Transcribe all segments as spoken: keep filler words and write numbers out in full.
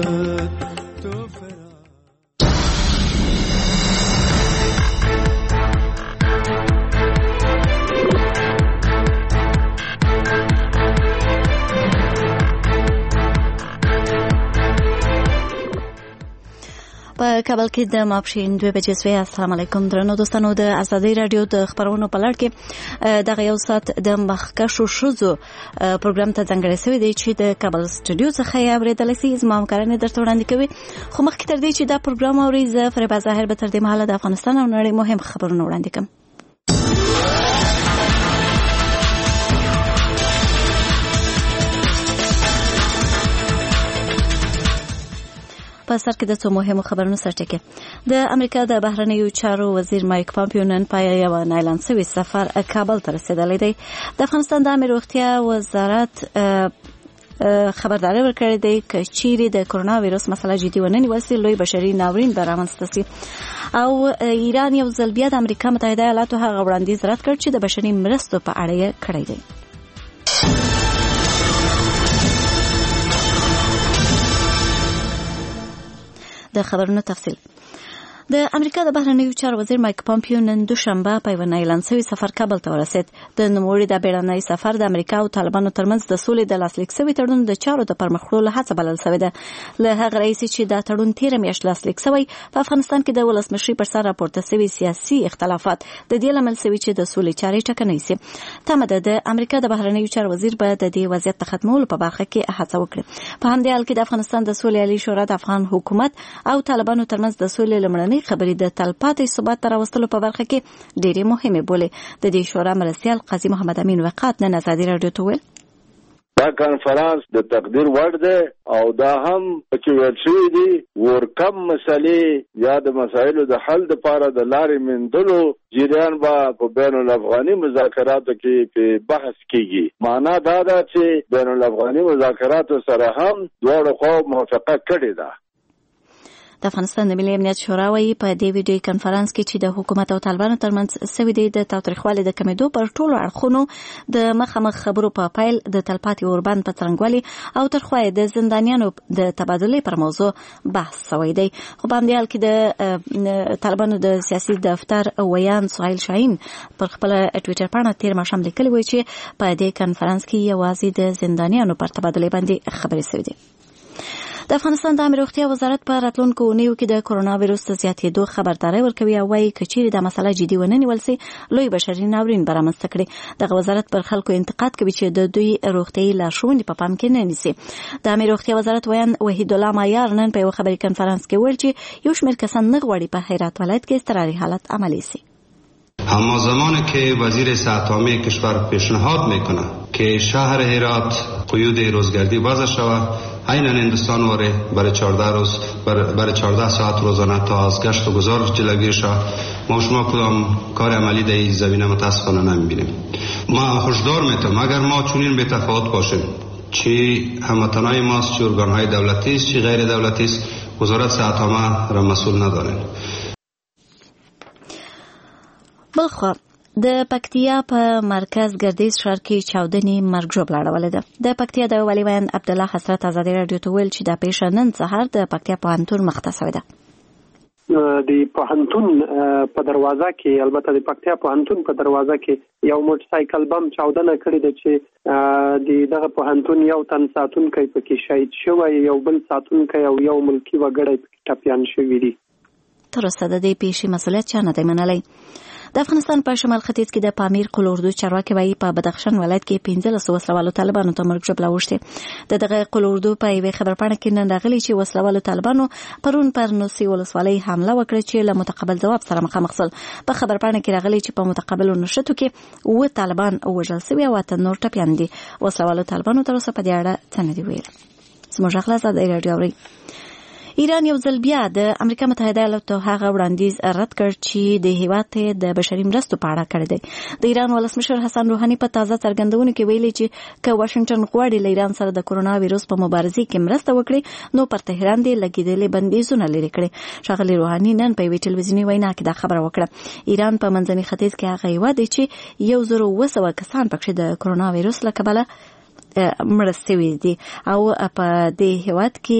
تو فرا په کابل کې د ماپښین دوه بجې سوی. السلام علیکم درنو دوستانو. د ازادي رادیو د خبرونو په لړ کې دغه یو ساعت د مخکښو ښځو پروګرام ته ځانګړی شوی دی چې د کابل سټوډیو څخه یې اورېدلی سئ. زما همکارانې درته وړاندې کوي. خو مخکې تر دې چې دا پروګرام اورئ، زه فریبا ظاهر به تر دې مهاله د افغانستان او نړۍ مهم خبرونه وړاندې کړم. په سر کې د څو مهمو خبرونو سرټکی. د امریکا د بهرنیو چارو وزیر مایک پامپیو نن په یو اعلان شوی سفر کابل ته رسیدلی دی. د افغانستان د عامه روغتیا وزارت خبرداری ورکړی دی که چیرې د کرونا ویروس مسله جدي ونه نیول سي، لوی بشري ناورین به رامنځته سي. او ایران یو ځل بیا د امریکا متحده ایالاتو هغه وړاندیز رد کړ چې د بشري مرستو په اړه یې کړی دی. د خبرونو تفصیل. د امریکا د بهرنیو چارو وزیر مایک پامپیو نن دوشنبه په یو اعلان شوی سفر کابل ته ورسید. د نوموړي د بیړني سفر د امریکا او طالبانو ترمنځ د سولې د لاسلیک شوي تړون د چارو د پرمخ وړلو هڅه بلل شوې ده. له هغه راهیسې چې دا تړون تېره میاشت لاسلیک شوی، په افغانستان کې د ولسمشرۍ پر سر راپورته شوي سیاسي اختلافات د دې لامل شوي چې د سولې چارې ټکنۍ شي. تمه ده د امریکا د بهرنیو چارو وزیر به د دې وضعیت د ختمولو په برخه کې هڅه وکړي. په همدې حال کې د افغانستان د سولې عالی شورا د افغان حکومت او طالبانو ترمنځ د سولې لومړنۍ خبرې د تلپاتې ثبات تر راوستلو په برخه کې ډېرې مهمې بولي. د دې شورا مرستیال قاضي محمد امین وقات نن ازادي رادیو ته ویل دا کانفرانس د تقدیر وړ دی او دا هم چې ویل شوي دي ورکم مسلې یا د مسایلو د حل دپاره د لارې موندلو جریان به په بین الافغاني مذاکراتو کې په بحث کیږي. معنا دا ده چې بین الافغاني مذاکراتو سره هم دواړو خواو موافقه کړې ده. د افغانستان د ملي امنیت شورا وايي په دې ویډیو کانفرنس کې چې د حکومت او طالبانو ترمنځ سوي دی د تاوتریخوالي د کمیدو پر ټولو اړخونو د مخامخ خبرو په پایل د تلپاتې اوربند په څرنګوالي او ترخوای د زندانیانو د تبادلې پر موضوع بحث شوی دی. خو په همدې حال کې د طالبانو د سیاسي دفتر ویان سهیل شاهین پر خپل ټویټر باندې تیر ماښام لیکلي وی چې په دې کانفرنس کې یوازې د زندانیانو پر تبادلې باندې خبرې شوې دي. د افغانستان د عامه روغتیا وزارت په راتلونکو اونیو کې د کرونا ویروس د زیاتېدو خبرداری ورکوي او وايي که چیرې دا مسله جدي ونه نیول سي، لوی بشري ناورین به رامنځته کړي. دغه وزارت پر خلکو انتقاد کوي چې د دوی روغتیایي لارښوونې په پام کې نه نیسي. د عامه روغتیا وزارت ویان وحید الله مایار نن په یو خبري کنفرانس کې ویل چې یو شمېر کسان نه غواړي په هرات ولایت کې اضطراري حالت عملی سي. اما زمانی که وزیر صحت عامه کشور پیشنهاد میکنه که شهر هرات قیود روزگردی وضع شود، عیناً هندوستان واره برای چهارده روز برای چهارده ساعت روزانه تا از گشت و گذار جلوگیری شود، ما شما کدام کار عملی در این زمینه متاسفانه نمیبینیم. ما هشدار میتونم اگر ما چنین بی تفاوت باشیم، چی هموطنای ماست، چی ارگانهای دولتی است، چی غیر دولتی است، وزارت صحت عامه را مسئول نداریم. بلخوا د پکتیا په مرکز ګردیز ښار کې چاودنې مرګ ژوبله اړولې ده. د پکتیا د والي ویان عبدالله حسرت ازادي راډیو ته ویل چې دا پیښه نن سهار د پکتیا پوهنتون مخته شوې ده. د پوهنتون په دروازه کې، البته د پکتیا پوهنتون په دروازه کې یو موټر سایکل بم چاودنه کړې ده چې د دغه پوهنتون یو تن ساتونکی پکې شهید شوی، یو بل ساتونکی او یو ملکي وګړی پکې ټپیان شوي دي. تر اوسه د دې پیښې مسؤلیت چا نه دی منلی. د افغانستان په شمال ختیځ کې د پامیر قل اردو چارواکي وايي په بدخشان ولایت کې پنځلس وسلوالو طالبانو ته مرګ ژوبله اوښتې. د دغه قل اردو په یوې خبرپاڼه کې نن راغلي چې وسلوالو طالبانو پرون پر نوسي ولسوالۍ حمله وکړه چې له متقابل ځواب سره مخامخ شول. په خبرپاڼه کې راغلي چې په متقابلو نښتو کې اووه طالبان وژل شوي او اته نور ټپیان دي. وسلوالو طالبانو تر اوسه په دې اړه څه نه دي ویلي. زموږ اخلاص د راډیو اوري. ایران یو ځل بیا د امریکا متحده ایالاتو هغه وړاندیز رد کړ چې د هیواد د بشري مرستو په اړه کړی دی. د ایران ولسمشر حسن روحاني په تازه څرګندونو کې ویلي چې که واشنگټن غواړي له ایران سره د کرونا ویروس په مبارزې کې مرسته وکړي نو پر تهران دې لګېدلې بندیزونه لرې کړي. ښاغلي روحاني نن په یوې ټلویزیوني وینا کې دا خبره وکړه. ایران په منځني ختیځ کې هغه هیواد دی چې یو زر اوه سوه کسان پکې د کرونا ویروس له کبله مړه شوي دي او په دې هیواد کې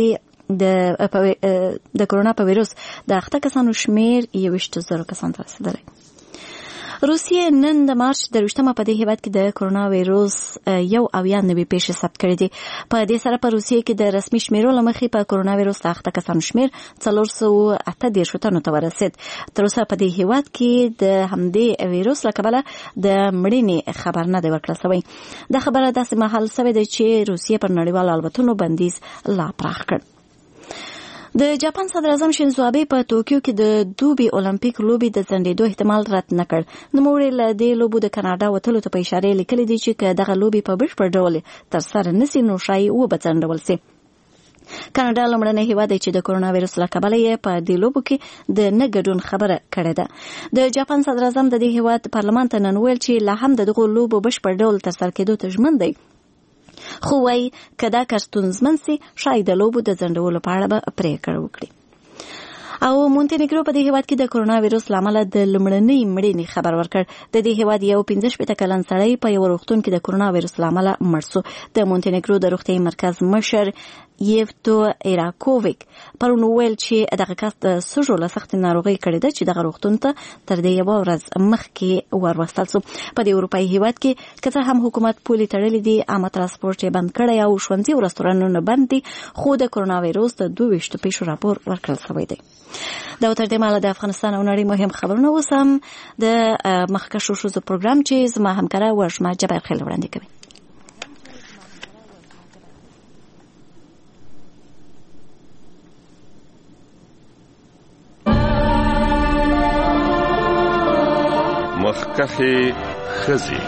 د د کرونا په وایروس د اخته کسانو شمیر یوویشت زره کسان ته رسیدلی. روسیې نن د مارچ د ویشتمه په دې هیواد کې د کرونا وایروس یو اویا نوي پیښې ثبت کړې دي. په دې سره په روسیې کې د رسمي شمیرو له مخې په کرونا وایروس د اخته کسانو شمیر څلور سوه اته دېرش تنو ته ورسید. تر اوسه په دې هیواد کې د همدې وایروس له کبله د مړینې خبر نه دی ورکړل شوی. دا خبره داسې مهال شوې ده چې روسیې پر نړیوالو الوتنو بندیز لا پراخ کړ. د جاپان صدر اعظم شینزو آبه په توکیو کې د دوبي اولمپیک لوبي د ځنډېدو احتمال رد نه کړ. نوموړي له دې لوبو د کاناډا وتلو ته په اشاره لیکلي دي چې که دغه لوبي په بشپړ ډول ترسره نشي نو شایي وبځنډول شي. کاناډا لومړنی هیواد دی چې د کرونا وایروس له کبله یې په دې لوبو کې د نه ګډون خبره کړې ده. د جاپان صدر اعظم د دې هیواد پارلمان ته نن ویل چې لا هم د دغو لوبو بشپړ ډول ترسره کېدو ته ژمن دی، خو وايي که دا کار ستونزمن سي شاید د لوبو د ځنډولو په اړه به پریکړه وکړي. او مونټینیګرو په دې هیواد کې د کرونا وایروس له امله د لومړنۍ مړینې خبر ورکړ. د دې هیواد یو پنځه شپېته کلن سړی په یو روغتون کې د کرونا وایروس له امله مړ شو. د مونټینیګرو د روغتیايي مرکز مشر یفتو ایراکوویک پرون ویل چې دغه کس د سږو له سختې ناروغۍ کړې ده چې دغه روغتون ته تر دې یوه ورځ مخکې وروستل شو. په دې اروپایي هیواد کې که څه هم حکومت پولې تړلې دي، عامه ترانسپورټ یې بند کړی او ښوونځي او رستورانونه بند دي، خو د کرونا وایروس د دوه ویشتو پیښو راپور ورکړل شوی دی. دا تر دې مهاله د افغانستان او نړۍ مهم خبرونه اوس هم د مخکښو ښځو پروګرام چې زما همکاره وږمه جبار خیل وړاندې کوي. مخکښې ښځې.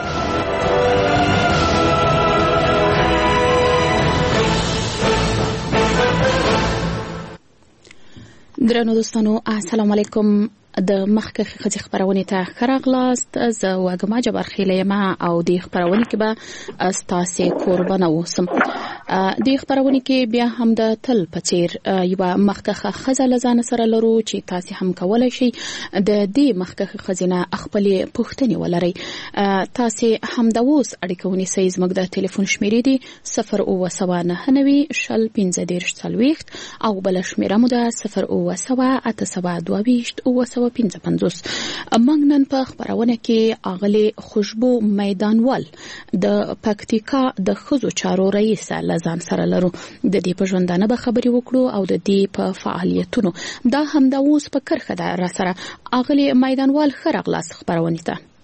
درنو دوستانو السلام علیکم. د مخکښې ښځې خپرونې ته ښه راغلاست. زه وږمه جبار خیل یم او د خپرونې کې به ستاسې کوربنه اوسم. د خپرونې کې بیا هم د تل په څیر یوه مخکښه ښځه له ځانه سره لرو چې تاسې هم کولی شئ د دې مخکښې ښځې نه خپلې پوښتنې ولرئ. تاسې همداوس اړیکه ونیسئ. زموږ د ټلیفون شمیرې دي صفر اووه سوه نهه نوي شل پنځه دېرش څلوېښت او بله شمیره مو ده صفر اووه سوه اته سوه دوه ویشت اووه سوه پنځه پنځوس. موږ نن په خپرونه کې اغلې خوشبو میدانوال د پکتیکا د ښځو چارو رئیسه له ځان سره لرو. د دې په ژوندانه به خبرې وکړو او د دې په فعالیتونو. دا همدا اوس په کرښه ده را سره. اغلې میدانوال ښه راغلاست خپرونې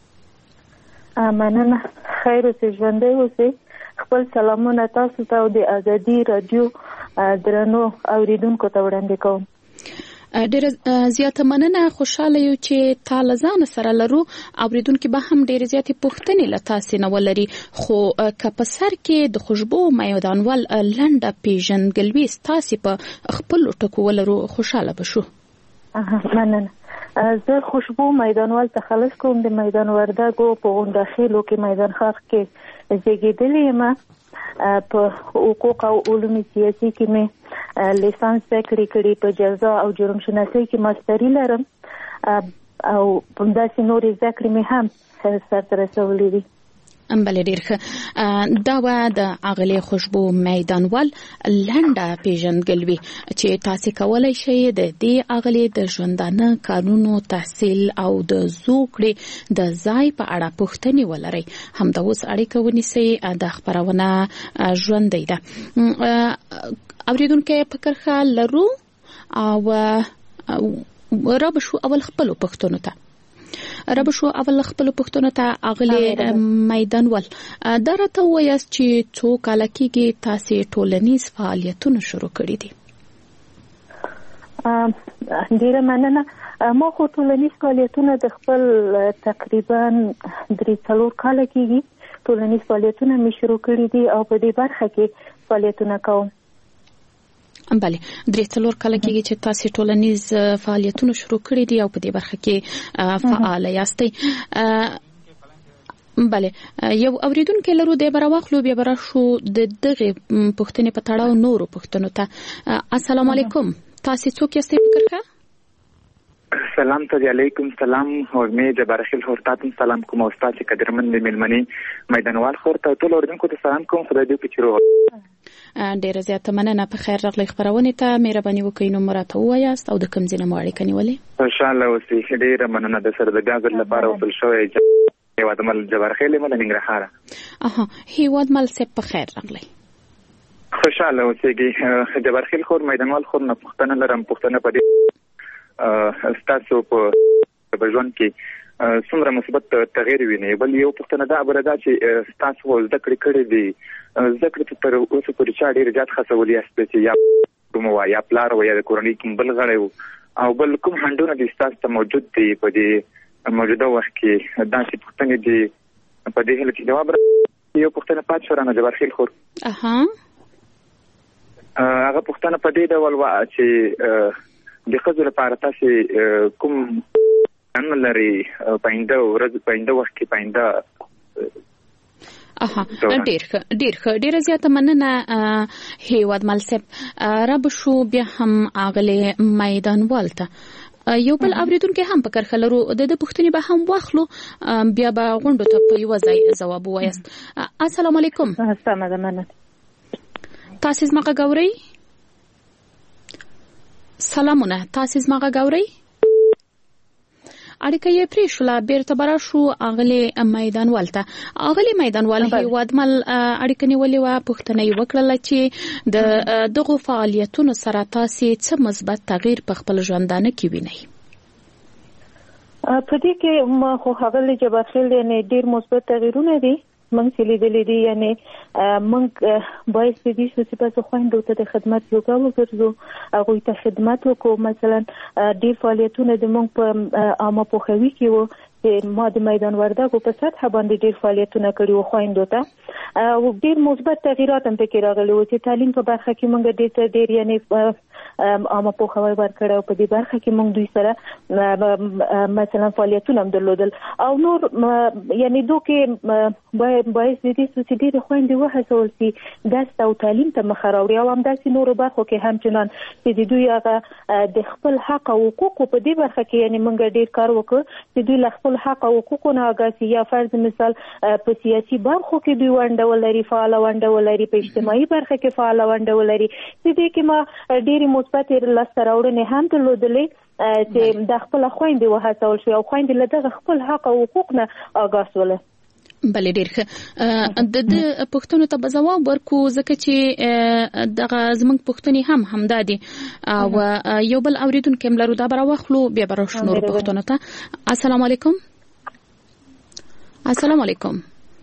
ته. مننه. خیر اوسئ، ژوندی اوسئ. خپل سلامونه تاسو ته او د ازادي رادیو درنو اوریدونکو ته وړاندې کوم. ډېره زیاته مننه. خوشحاله یو چې تا له ځانه سره لرو. اوریدونکي به هم ډېرې زیاتې پوښتنې له تاسې نه ولري، خو که په سر کې د خوشبو میدانوال لنډه پیژندګلوي ستاسې په خپلو ټکو ولرو خوشحاله به شو. مننه. زه خوشبو میدانوال تخلص کوم. د میدان وردګو په غونډخیلو کې میدان خاخ کې زیږېدلې یم. په حقوق او علوم سیاسي کې مې لیسانس کړی کړی په جزا او جرم شناسۍ کې ماستري لرم او همداسې نورې زده کړې مې هم سرته رسولې دي. بله ډېر ښه. دا وه د اغلې خوشبو میدانوال لنډه پیژندګلوي چې تاسې کولی شئ د دې اغلې د ژوندانه کارونو، تحصیل او د زوکړې د ځای په اړه پوښتنې ولرئ. همدا اوس اړیکه ونیسئ. دا خپرونه ژوندۍ ده. اوریدونکي په کرښه لرو او را به شو اول خپلو پوښتنو ته. رب شو اول خپل پښتون ته اغلی میدانوال. دا راته وایاست چې څو کاله کېږي تاسې ټولنیز فعالیتونه شروع کړي دي؟ ډېره مننه. ما خو ټولنیز فعالیتونه د خپل تقریبا درې څلور کاله کېږي ټولنیز فعالیتونه مې شروع کړي دي او په دې برخه کې فعالیتونه کوم. بله، درې څلور کاله کېږي چې تاسې ټولنیز فعالیتونه شروع کړي دي او په دې برخه کې فعاله یاستئ. بله، یو اوریدونکی لرو، دی به راواخلو بیا به راشو د دغې پوښتنې په تړاو نورو پوښتنو ته. السلام علیکم، تاسې څوک یاستئ په کرښه؟ سلام ته علیکم. سلام وږمې جبارخیل خورتاتم سلام کوم او ستاسې قدرمن میلمنې میدانوال خورته ټول اوریدونکو ته سلام کوم. خدای دې وکړي چې روغ ډیره زیاته مننه. په خیر راغلی خبرونه ته مهرباني وکړئ نو مراته وایاست او د کوم ځای نه مو اړیکه نیولې؟ ان شاء الله اوسې ډیره مننه د سره د غاګر لپاره وصل شوی هیواد مل جبارخیل من ننګرهار. اها هیواد مل سه په خیر راغلی. خوشاله اوسېږي. جبارخیل خور میدانوال خور نه پښتنه لرم. پښتنه په دې ستاسو په بجوان کې څومره مثبت تغییر ویني. بل یو پښتنه دا بردا چې ستاسو زده کړې کړې دي زده کړې تر اوسه پورې چا ډېر زیات خاصولي است چې یا کوم یا پلار و یا د کورنۍ کوم بل غړی او بل کوم هندونه د ستاسو ته موجود دي په دې موجوده وخت کې دا چې پښتنې دي په دې هله کې جواب یو پښتنه پات شورانه جبارخیل خور. اها هغه پښتنه په دې ډول وا چې د خځو لپاره تاسو کوم ان لري پاینده ورځ پاینده وخت کې پاینده. اها ډیر ډیر ډیر زیاته مننه هیواد ملسب رب شو بیا هم اغله میدان والته یو بل اوریدونکو هم په کرخلرو د پښتني به هم واخلو بیا به غونډو ته په یو ځای جواب وایست. السلام علیکم. السلام علیکم. تاسو زما غوړی سلامونه. تاسو زما غوړی اړیکه یې پرې شوله بیرته برا شو اغلی میدان والته. اغلی میدان وال هیواد مل اړیکه نیولې وه پوښتنه یې وکړله چې د دغو فعالیتونو سره تاسې څه مثبت تغییر په خپل ژوندانه کې وینئ؟ په دې کې ما خو هغه جبارخیل یعنې ډېر مثبت تغییرونه دي موږ چې لیدلي دي. یعنې موږ باید دې شو چې تاسو خویندو ته د خدمت یوګه وګرځو هغوی ته خدمت وکړو. مثلا ډېر فعالیتونه د موږ په عامه پوهاوي کې وو چې ما د میدان وردګو په سطحه باندې ډېر فعالیتونه کړي وو خویندو ته او ډېر مثبت تغییرات هم پکې راغلي وو چې تعلیم په برخه کې موږ ډېر ډېر یعنې عامه پوهاوی ورکړی او په دې برخه کې موږ دوی سره مثلا فعالیتونه هم درلودل او نور یعنې دو کې باید باید دې چې ډېرې خویندې وهڅول شي درس او تعلیم ته مخه راوړي او همداسې نورو برخو کې هم چنان چې د دوی هغه د خپل حق او حقوقو په دې برخه کې یعنې موږ ډېر کار وکړو چې دوی له خپل حق او حقوقو نه آګاه یا فرض مثال په سیاسي برخو کې دوی ونډه ولري فعاله ونډه ولري په اجتماعي برخه کې فعاله ونډه ولري. چې دې کې ما ډېرې مثبت لاسته راوړنې هم درلودلې چې د خپل خویندې وهڅول شو او خویندې له دغه خپل حق او حقوق نه آګاه شوله. بل ډیر ښه د پښتنو ته جواب ورکو ځکه چې دغه زمنګ پښتني هم همدا دي او یو بل اوریدونکو هم لرو دا بر واخلو بیا بر شنو پښتنو ته. السلام علیکم. السلام علیکم.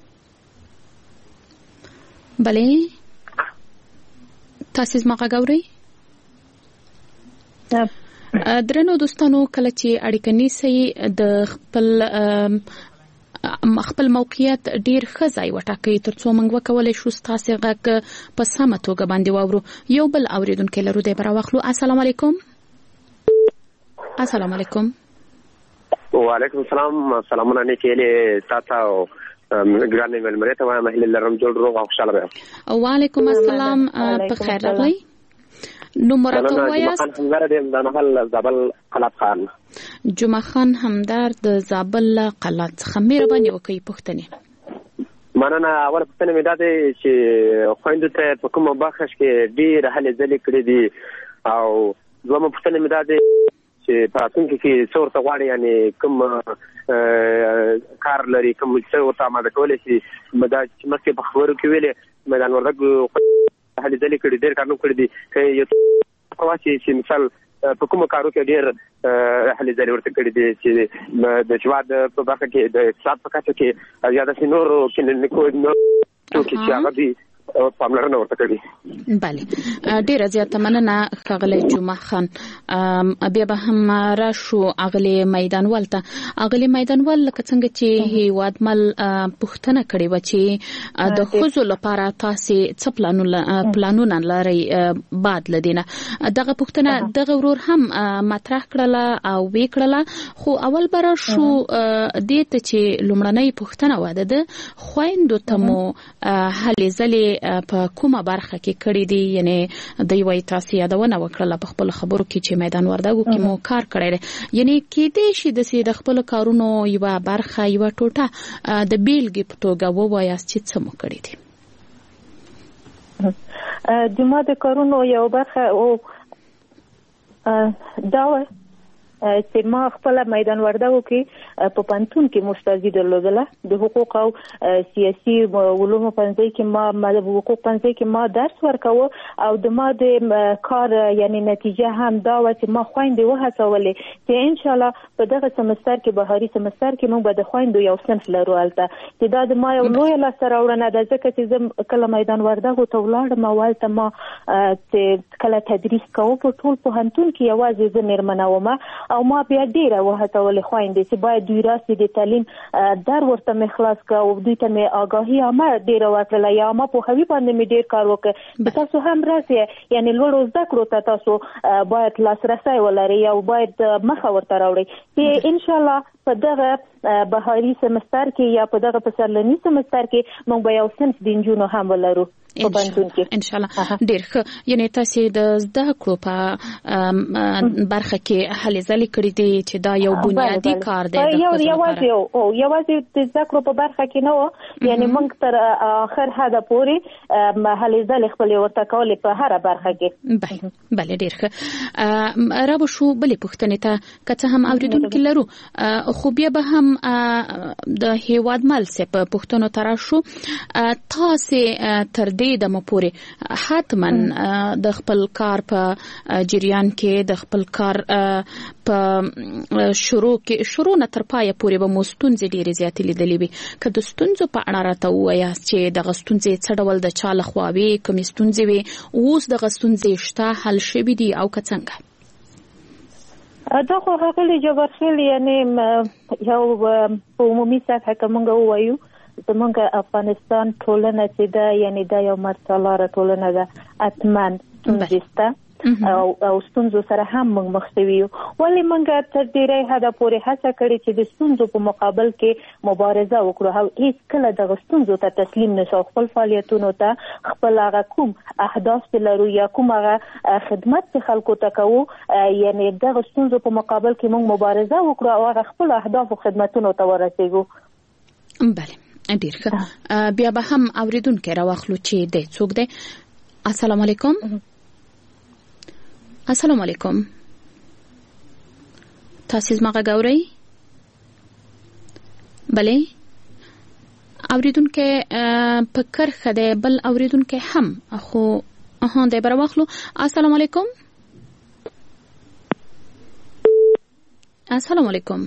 بلې تاسو زما غوړی درنو دوستانو کله چې اړیکه نیسي د خپل خپل موقعیت ډیر ښه ځای وټاکئ ترڅو موږ وکولای شو ستاسو غږ په سمه توګه باندې واورو. یو بل اوریدونکو لرو دی بر واخلو. السلام علیکم. السلام علیکم. وعلیکم السلام. سلامونه نیکې تاسو او ګرانې ملمنې ته وایم هله لرم جوړ روغ او خوشاله یم. وعلیکم السلام. په خیر راغلی. نو مراتب وایاست؟ همدار د نهال زابل قلات خان. جمعه خان همدار د زابل قلات خمیر باندې وکي پښتنه. مننه. اول پښتنه مې داده چې خويندو ته په کومه بخښ کې ډیر هلې ځلې کړې دي او دومره پښتنه مې داده چې په راتلونکي کې څو ورته غواړي یعنې کوم کار لري کوم څه ورته اماده کولی شي دا چې مخکې په خبرو کې ویلې میدان وردګ هلې ځلې کړي ډېر کارونه کړي دي که یو څه چې مثال په کومو کارو کې ډېر هلې ځلې ورته کړي دي چې د جواد په برخه کې د اقتصاد په کچه کې یا داسې نورو کلینیکو ټوکې چې هغه دي پاملرنه ورته کوي. بله ډیره زیاته مننه ښاغلی جمعه خان. بیا به هم راشو اغلی میدانوال ته. اغلی میدانوال لکه څنګه چې هیواد مل پوښتنه کړې وه چې د ښځو لپاره تاسې څه پلانونه لرئ بعد له دې نه دغه پوښتنه دغه ورور هم مطرح کړله او ویې کړله خو اول به راشو دې ته چې لومړنۍ پوښتنه وه د ده خویندو ته مو هلې ځلې په کومه برخه کې کړی دي یعنی د یوې تاسو یادونه وکړه په خپل خبرو کې چې میدان وردګو کې مو کار کړی دی یعنی کې دې شي د سید خپل کارونو یو برخه یو ټوټه د بیلګې په توګه ووایاست چې څه مو کړی دي. د ما د کارونو یو برخه او دا چې ما خپل میدان وردګو کې په پانتون کې مستازي درلودله د حقوق او سیاسي علومو پنځه کې ما د حقوق پنځه کې ما درس ورکاوه او د ما د کار یعنی نتیجه هم دا و چې ما خويندې وهڅولې چې ان شاء الله په دغه سمستر کې بهاري سمستر کې موږ به د خويندو یو صنف لرو البته چې دا د ما یو لوی لاس راوړنه ده ځکه چې زه کله میدان وردګو ته ولاړم اولته ما چې کله تدریس کوم په ټول پوهنتون کې یوازې زه مېرمنه وم او ما بیا ډیره وهڅولې خويندې چې باید دوی راسي د تعلیم در ورته مخلاص کا او دوی ته مې آگاهي عامه ډیره ورکړله یا ما په خوي باندې مې ډیر کار وکړ تاسو هم راسي یعنی لوړ زده کړو ته تاسو باید لاسرسي ولري او باید مخه ورته راوړي چې ان شاء الله په دغه بهاري سمستر کې یا په دغه پسرلني سمستر کې موږ به یو صنف د انجونو هم ولرو ان شاء الله ډیر ښه یعنی تاسو د زده کړو په برخه کې هلې ځلې کړې دي چې دا یو بنیادی کار دی یو یوازې او یوازې د زده کړو په برخه کې نه و یعنی موږ تر اخر حد پورې هلې ځلې خپل ورته کولې په هر برخه کې بله بله ډیر ښه را به شو بلې پوښتنې ته که څه هم اوریدونکي لرو خو بیا به هم د هیواد مل څه په پوښتنو ته راشو تاسو تر د مپوري حتما د خپل کار په جریان کې د خپل کار په شروع کې شروع نه تر پای پورې به مستونځ ډېرې زیاتې لیدلې وي که د ستونزو په اړه راته وایاست چې د غستونځې څه ډول د چا لخوا وي کومې ستونزې وي اوس د غستونځې شته حل شوي دي او که څنګه دا خو هغه جبرخیل یعنی یو په عمومي سطح کې موږ وایو زمونږ افغانستان ټولنه چې ده یعنی دا یو مرسالاره ټولنه ده اتمن ستونزسته او او ستونزو سره هم موږ مخ شوي یو ولې موږ تر ډیری حده پورې هڅه کړې چې د ستونزو په مقابل کې مبارزه وکړو او هیڅ کله دغه ستونزو ته تسلیم نشو خپل فعالیتونو ته خپل هغه کوم اهداف چې لرو یا کوم هغه خدمت چې خلکو ته کوو یعنی دغه ستونزو په مقابل کې موږ مبارزه وکړو او هغه خپل اهداف او خدمتونو ته ورسېږو بله ډیر ښه بیا به هم اوریدونکي راوخلو چې د څوک دی السلام علیکم السلام علیکم تاسو زما غوړی بله اوریدونکي په کرخه دی بل اوریدونکي هم خو اها دی راوخلو السلام علیکم السلام علیکم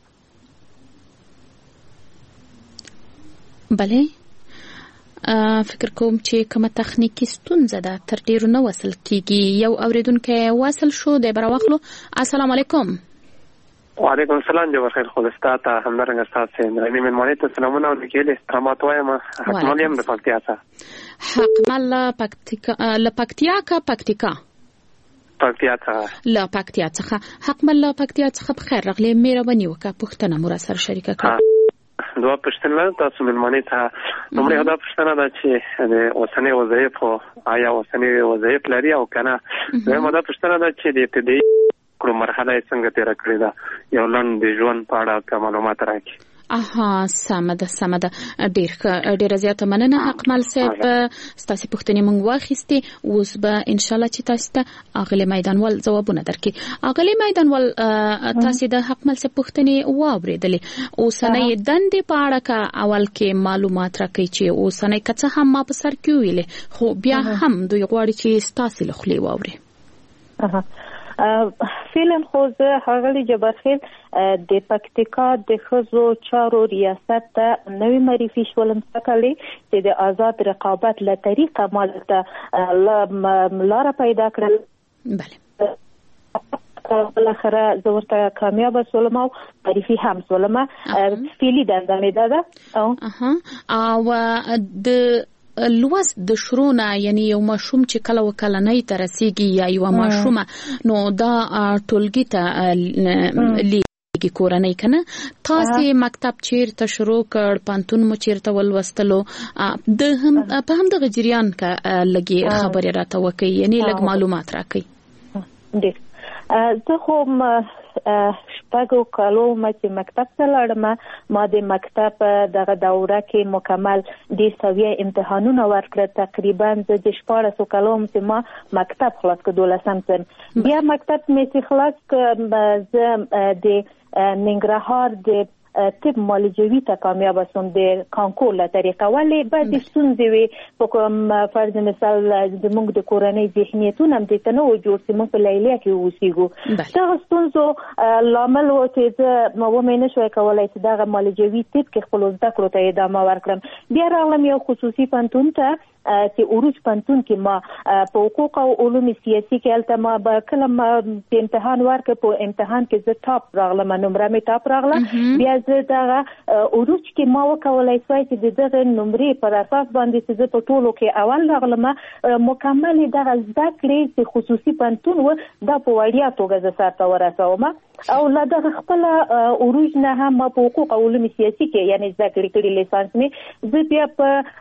بله فکر کوم چې کومه تخنیکی ستونزه ده تر ډیرو نه وصل کیږي یو اوریدونکو وصل شو د براوخلو السلام علیکم وعلیکم السلام جو بخیر خلستا ته همدارنګه تاسو نه مېمانه ته سلامونه او لیکل استرامات وایم حکمل یم د پکتیا څخه حکمل پکتیکا ل پکتیا کا پکتیکا پکتیا څخه ل پکتیا څخه حکمل ل پکتیا څخه بخیر راغلی مهرباني وکړه پښتنه مور سره شریکه کړه دوه پښتنه تاسو ملمنې ته نومره دا پښتنه ده چې د اوسنۍ وظایف آیا اوسنۍ وظایف لري او کنه زموږ دا پښتنه ده چې د ابتدایي کړو مرحله څنګه تیر کړی دا یو لاند د ژوند په اړه معلومات راکړي اها سمده سمده ډیر ډیر زیاته مننه حکمل صاحب ستاسو پوښتنې مونږ واخیستې اوس به ان شاء الله چې تاسو ته اغلی میدانوال ځوابونه درکړي اغلی میدانوال تاسو د حکمل صاحب پوښتنې واوریدلې اوسنۍ دندې په اړه کا اول کې معلومات راکړي چې اوسنۍ کڅه هم ما په سر کې ویلې خو بیا هم دوی غواړي چې تاسو له خلی واوري اها فعلا خو زه هغه جبرخیل د پکتیکا د خزو چارو ریاست ته نوې معرفي شولم تکلي چې د آزاد رقابت له طریقه مالته لار پیدا کړل بله بالاخره زه ورته کامیاب شولم او معرفي هم شولم فعلي دنده مې ده او او د لوس د شروع یعنی یو ماشوم چې کله وکلنۍ ته رسیږي یا یو ماشوم نو دا ټولګي ته لیږي کورنۍ کنه تاسو مکتب چیرته شروع کړ پانتون مو چیرته ولوستلو د هم په هم د جریان کا لګي خبره راته وکي یعنی لګ معلومات راکړي ډیر زه خو شپږو کالو ما چې مکتب ته لاړم ما د مکتب دغه دوره کې مکمل د سویه امتحانونه ورکړه تقریبا د شپږو کالو چې ما مکتب خلاص کړ دولسم سن بیا مکتب مې چې خلاص کړ زه د ننګرهار د طب معالجوي ته کامیاب شوم د کانکور له طریقه ولې بعد ستونزې وي په کوم فرض مثال زموږ د کورنۍ ذهنیتونه هم د تنوع جوړ سي موږ په لیلیه کې اوسېږو دا ستونزو لامل و چې زه ومې نشوای کولای چې دغه معالجوي طب کې خپل زده کړو ته ادامه ورکړم بیا راغلم یو خصوصي پوهنتون ته چې اوروج پوهنتون کې ما په حقوق او علوم سیاسي کې الته ما به کله ما په امتحان ورکړ په امتحان کې زه ټاپ راغلم نمبر مې ټاپ راغله بیا زه دغه اوروج کې ما وکولای شوای چې دغه نمرې پر اساس باندې چې زه په ټولو کې اول راغلم مکمل دغه زده کړې چې خصوصي پوهنتون و دا په وړیا توګه زه سره ورسوم او لا دغه خپل اوروج نه هم ما په حقوق او علوم سیاسي کې یعنی زده کړې کړې لیسانس مې زه بیا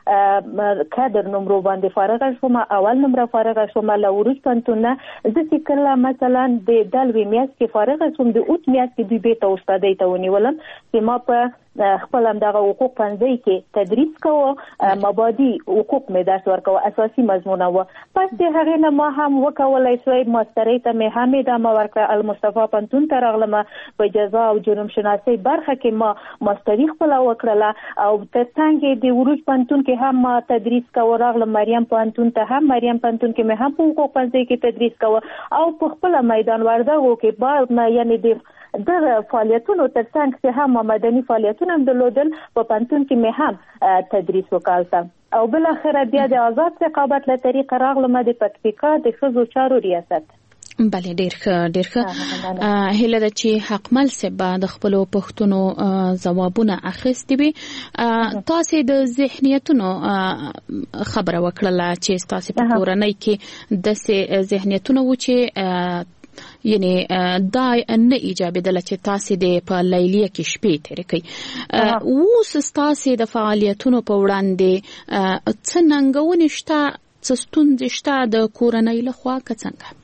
په کادر نمبر باندې فارغ شوم اول نمبر فارغ شوم له اوروج پوهنتون نه زه چې کله مثلا د دلوي میاشت کې فارغ شوم د اوت میاشت کې د بیت استادۍ ته ونیولم چې ما په خپل هم دغه حقوق پنځه کې تدریس کوو مبادی حقوق مې درس ورکوه اساسي مضمون و پس د هغې نه ما هم وکولای شوی ماسترۍ ته مې هم ادامه ورکړه المصطفی پوهنتون ته راغلم په جزا او جرم شناسۍ برخه کې ما ماستري خپله وکړله او تر څنګ د اوروج پوهنتون کې هم ما تدریس کوه راغلم مریم پوهنتون ته هم مریم پوهنتون کې مې هم په حقوق پنځه کې تدریس کوه او په خپل میدان وردګو کې بعد یعنی د دغه فعالیتونو ترڅنګ چې هم مدني فعالیتونه هم درلودل په پوهنتون کې مې هم تدریس وکړم او بل اخر بیا د آزاد رقابت له طریقه راغلم د پکتیکا د ښځو چارو ریاست بله ډیر ښه ډیر ښه هیله ده چې حقمل صاحب د خپلو پوښتنو ځوابونه اخیستي وي تاسو د ذهنیتونو خبره وکړله چې تاسو په کورنۍ کې داسې ذهنیتونه و چې یعنی دا نه ایجابېدله چې تاسو د په لیلیه کې شپې تېرې کوئ اوس تاسو د فعالیتونو په وړاندې څه ننګونې شته څه ستونزې شته د کورنۍ لخوا که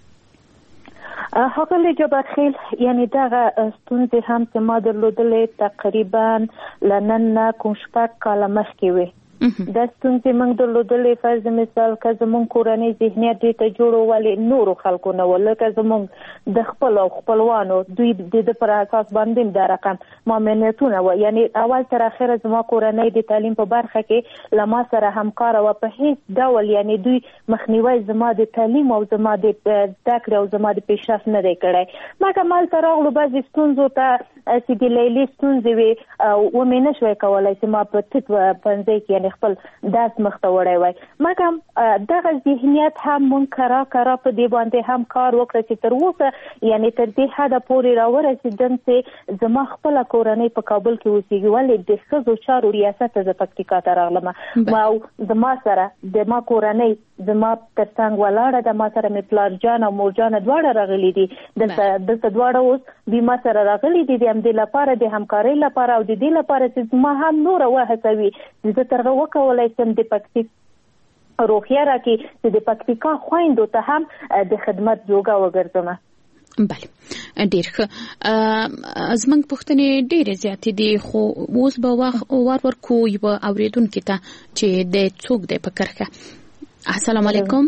څنګه ښاغلی جبارخیل یعنی دغه ستونزې هم چې ما درلودلې تقریبا له نن نه کوم شپږ کاله مخکې وې دا ستونزې موږ درلودلې فرض مثال که زموږ کورنۍ ذهنیت دې ته جوړ ولې نورو خلکو نه و لکه زموږ د خپلو خپلوانو دوی د ده پر اساس باندې دا رقم مامنیتونه و یعنی اول تر اخره زما کورنۍ د تعلیم په برخه کې له ما سره همکاره وه په هیڅ ډول یعنی دوی مخنیوی زما د تعلیم او زما د زده کړې او زما د پیشرفت نه دی کړی مګر مالته راغلو بعضې ستونزو ته چې د لیلې ستونزې وې ومې نه شوی کولی چې ما په طب پوهنځۍ کې یعنې خپل درس مخته وړی وای مګر دغه ذهنیت هم مونږ کرا کرا په دې باندې هم کار وکړه چې تر اوسه یعنی تر دې حده پورې راورسېدم چې زما خپله کورنۍ په کابل کې اوسېږي ولې د ښځو چارو ریاست ته زه پکتیکا ته راغلم او زما سره د ما کورنۍ زما تر څنګ ولاړه ده ما سره مې پلار جان او مور جان دواړه راغلي دي دلته دلته دواړه اوس دوی ما سره راغلي دي د همدې لپاره د همکارۍ لپاره او د دې لپاره چې زما هم نوره وهڅوي چې زه تر هغه وکولی شم د پکتیک روحیه راکړي چې د پکتیکا خویندو ته هم د خدمت جوګه وګرځم بله ډیر ښه زموږ پوښتنې ډېرې زیاتې دي خو اوس به وار ورکو یوه اورېدونکي ته چې دی څوک دی په کرښه السلام علیکم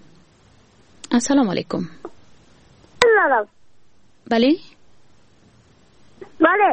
السلام علیکم بله بله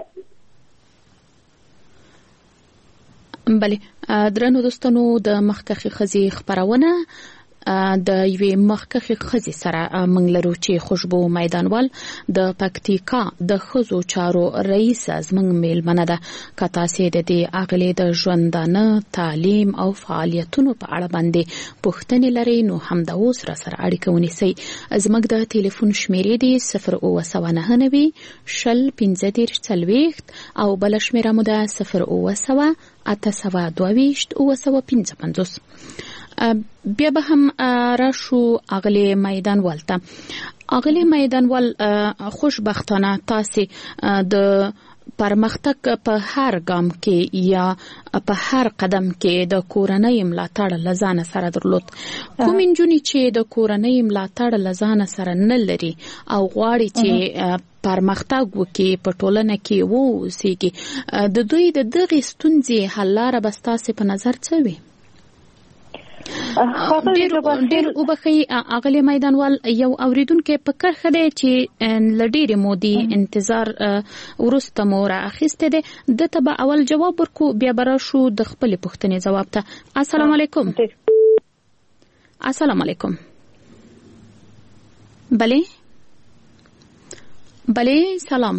بله درنو دوستانو د مخکښې ښځې خپرونه د یوې مخکښې ښځې سره موږ لرو چې خوشبو میدانوال د پکتیکا د ښځو چارو رئیسه زموږ میلمنه ده که تاسې د دې اغلې د ژوندانه تعلیم او فعالیتونو په اړه باندې پوښتنې لرئ نو همدا اوس را سره اړیکه ونیسئ زموږ د ټلیفون شمیرې دي صفر اووه سوه نهه نوي شل پنځه دېرش څلوېښت او بله شمیره مو ده صفر اووه سوه اته سوه دوه ویشت اووه سوه پنځه پنځوس بیا به هم راشو اغلی میدانوال ته اغلی میدانوال خوشبختانه تاسې د پرمختګ په هر ګام کې یا په هر قدم کې د کورنۍ ملاتړ لزان سره درلود. کوم نجونې چې د کورنۍ ملاتړ لزان سره نه لري او غواړي چې پرمختګ وکړي په ټولنه کې ووسیږي، د دوی د دغې ستونزې حل لاره به ستاسې په نظر څه وي؟ ډېر وبخښئ اغلې میدانوال، یو اوریدونکی په کرښه دی چې له ډېرې مودې انتظار وروسته مو رااخیستی دی، ده ته به اول جواب ورکو، بیا به راشو د خپلې پوښتنې ځواب ته. السلام علیکم. السلام علیکم. بلې بلې سلام.